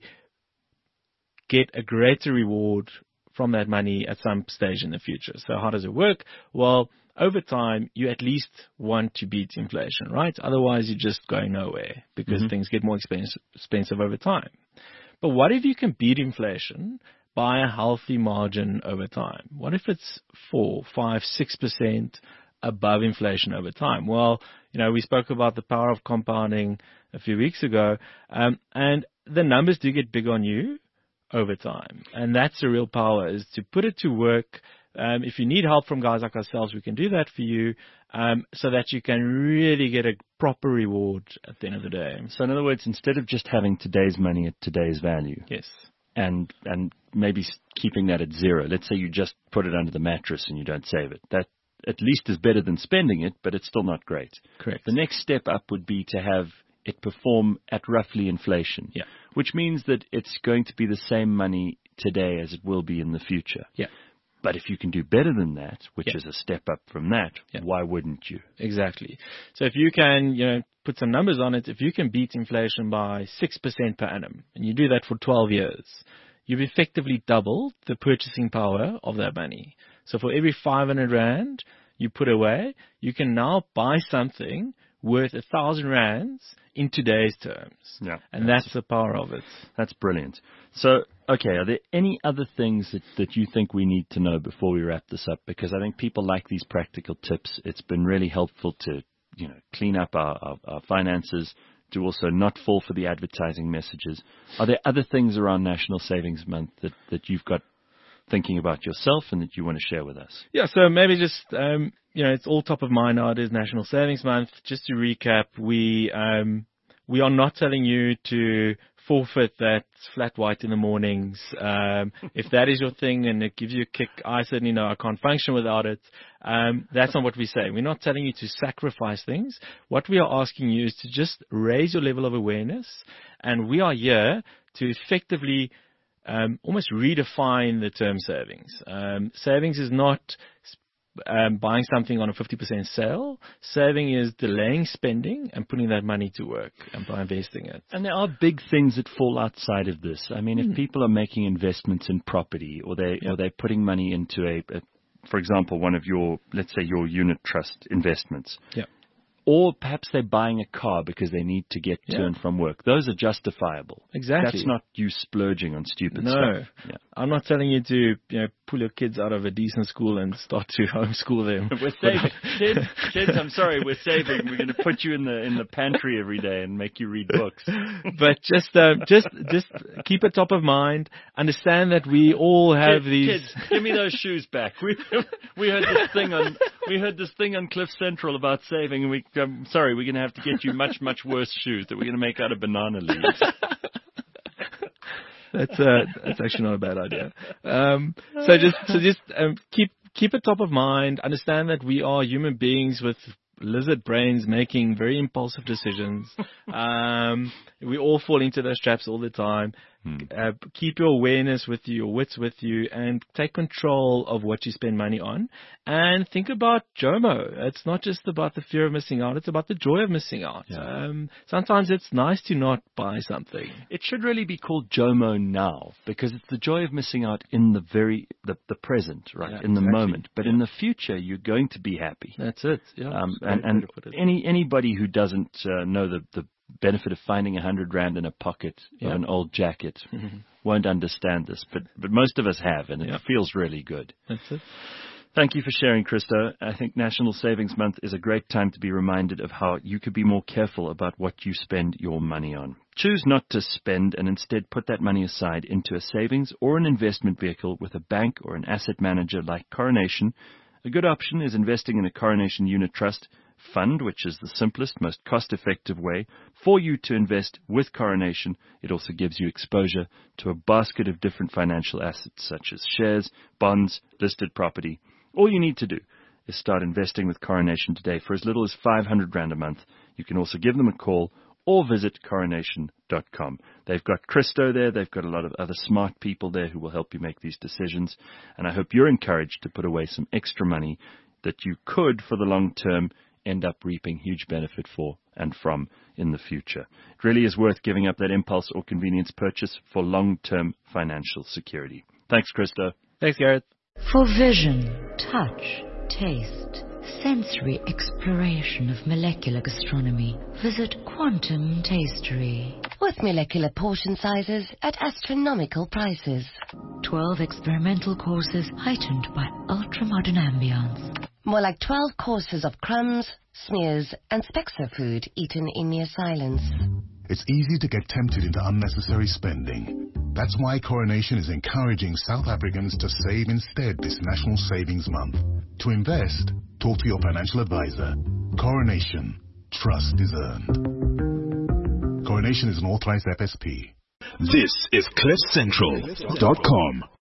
F: get a greater reward from that money at some stage in the future. So how does it work? Well, over time, you at least want to beat inflation, right? Otherwise, you're just going nowhere because
B: Mm-hmm.
F: things get more expensive, expensive over time. But what if you can beat inflation by a healthy margin over time? What if it's four, five, six percent above inflation over time? Well, you know, we spoke about the power of compounding a few weeks ago, um, and the numbers do get big on you over time, and that's the real power, is to put it to work. Um, if you need help from guys like ourselves, we can do that for you, um, so that you can really get a proper reward at the end of the day.
B: So in other words, instead of just having today's money at today's value,
F: Yes.
B: and and maybe s- keeping that at zero, let's say you just put it under the mattress and you don't save it, that at least is better than spending it, but it's still not great.
F: Correct.
B: The next step up would be to have it perform at roughly inflation,
F: Yeah.
B: which means that it's going to be the same money today as it will be in the future.
F: Yeah.
B: But if you can do better than that, which
F: Yeah.
B: is a step up from that,
F: Yeah.
B: why wouldn't you?
F: Exactly. So if you can, you know, put some numbers on it, if you can beat inflation by six percent per annum, and you do that for twelve years, you've effectively doubled the purchasing power of that money. So for every five hundred rand you put away, you can now buy something worth a thousand rands in today's terms.
B: Yeah.
F: And that's the power of it.
B: That's brilliant. So, okay, are there any other things that, that you think we need to know before we wrap this up? Because I think people like these practical tips. It's been really helpful to, you know, clean up our, our, our finances, to also not fall for the advertising messages. Are there other things around National Savings Month that, that you've got thinking about yourself and that you want to share with us?
F: Yeah, so maybe just, um, you know, it's all top of mind now. It is National Savings Month. Just to recap, we um, we are not telling you to forfeit that flat white in the mornings. Um, if that is your thing and it gives you a kick, I certainly know I can't function without it. Um, that's not what we say. We're not telling you to sacrifice things. What we are asking you is to just raise your level of awareness, and we are here to effectively um, almost redefine the term savings. Um, savings is not Um, buying something on a fifty percent sale. Saving is delaying spending and putting that money to work and by investing it.
B: And there are big things that fall outside of this. I mean, mm. if people are making investments in property, or they yep. or they're putting money into a, a, for example, one of your, let's say, your unit trust investments.
F: Yeah.
B: Or perhaps they're buying a car because they need to get
F: yeah.
B: to and from work. Those are justifiable.
F: Exactly.
B: That's not you splurging on stupid
F: no.
B: stuff. Yeah.
F: I'm not telling you to, you know, pull your kids out of a decent school and start to homeschool them.
B: We're saving. kids, kids, I'm sorry, we're saving. We're going to put you in the in the pantry every day and make you read books.
F: But just um, just just keep it top of mind. Understand that we all have
B: kids,
F: these.
B: Kids, give me those shoes back. We we heard this thing on we heard this thing on Cliff Central about saving, and we. I'm sorry, we're going to have to get you much, much worse shoes that we're going to make out of banana leaves.
F: that's uh, that's actually not a bad idea. Um, so just so just um, keep keep it top of mind. Understand that we are human beings with lizard brains making very impulsive decisions. Um, we all fall into those traps all the time. Hmm. Uh, keep your awareness with you, your wits with you, and take control of what you spend money on. And think about JOMO. It's not just about the fear of missing out. It's about the joy of missing out. Yeah. Um, sometimes it's nice to not buy something.
B: It should really be called JOMO now, because it's the joy of missing out in the very, the, the present, right?
F: Yeah,
B: in the
F: exactly.
B: moment. But yeah. in the future, you're going to be happy.
F: That's it. Yeah.
B: Um, and and any anybody who doesn't uh, know the, the benefit of finding a hundred rand in a pocket
F: yep.
B: of an old jacket
F: mm-hmm.
B: won't understand this, but but most of us have, and it
F: yep.
B: feels really good.
F: That's it.
B: Thank you for sharing, Christo. I think National Savings Month is a great time to be reminded of how you could be more careful about what you spend your money on. Choose not to spend and instead put that money aside into a savings or an investment vehicle with a bank or an asset manager like Coronation. A good option is investing in a Coronation Unit Trust Fund, which is the simplest, most cost-effective way for you to invest with Coronation. It also gives you exposure to a basket of different financial assets such as shares, bonds, listed property. All you need to do is start investing with Coronation today for as little as five hundred rand a month. You can also give them a call or visit coronation dot com. They've got Christo there. They've got a lot of other smart people there who will help you make these decisions. And I hope you're encouraged to put away some extra money that you could, for the long term, end up reaping huge benefit for and from in the future. It really is worth giving up that impulse or convenience purchase for long-term financial security. Thanks, Christo.
F: Thanks, Gareth.
G: For vision, touch, taste, sensory exploration of molecular gastronomy, visit Quantum Tastery.
H: With molecular portion sizes at astronomical prices.
G: twelve experimental courses heightened by ultra-modern ambience.
H: More like twelve courses of crumbs, smears, and specks of food eaten in near silence.
I: It's easy to get tempted into unnecessary spending. That's why Coronation is encouraging South Africans to save instead this National Savings Month. To invest, talk to your financial advisor. Coronation. Trust is earned. Coronation is an authorized F S P.
J: This is cliff central dot com.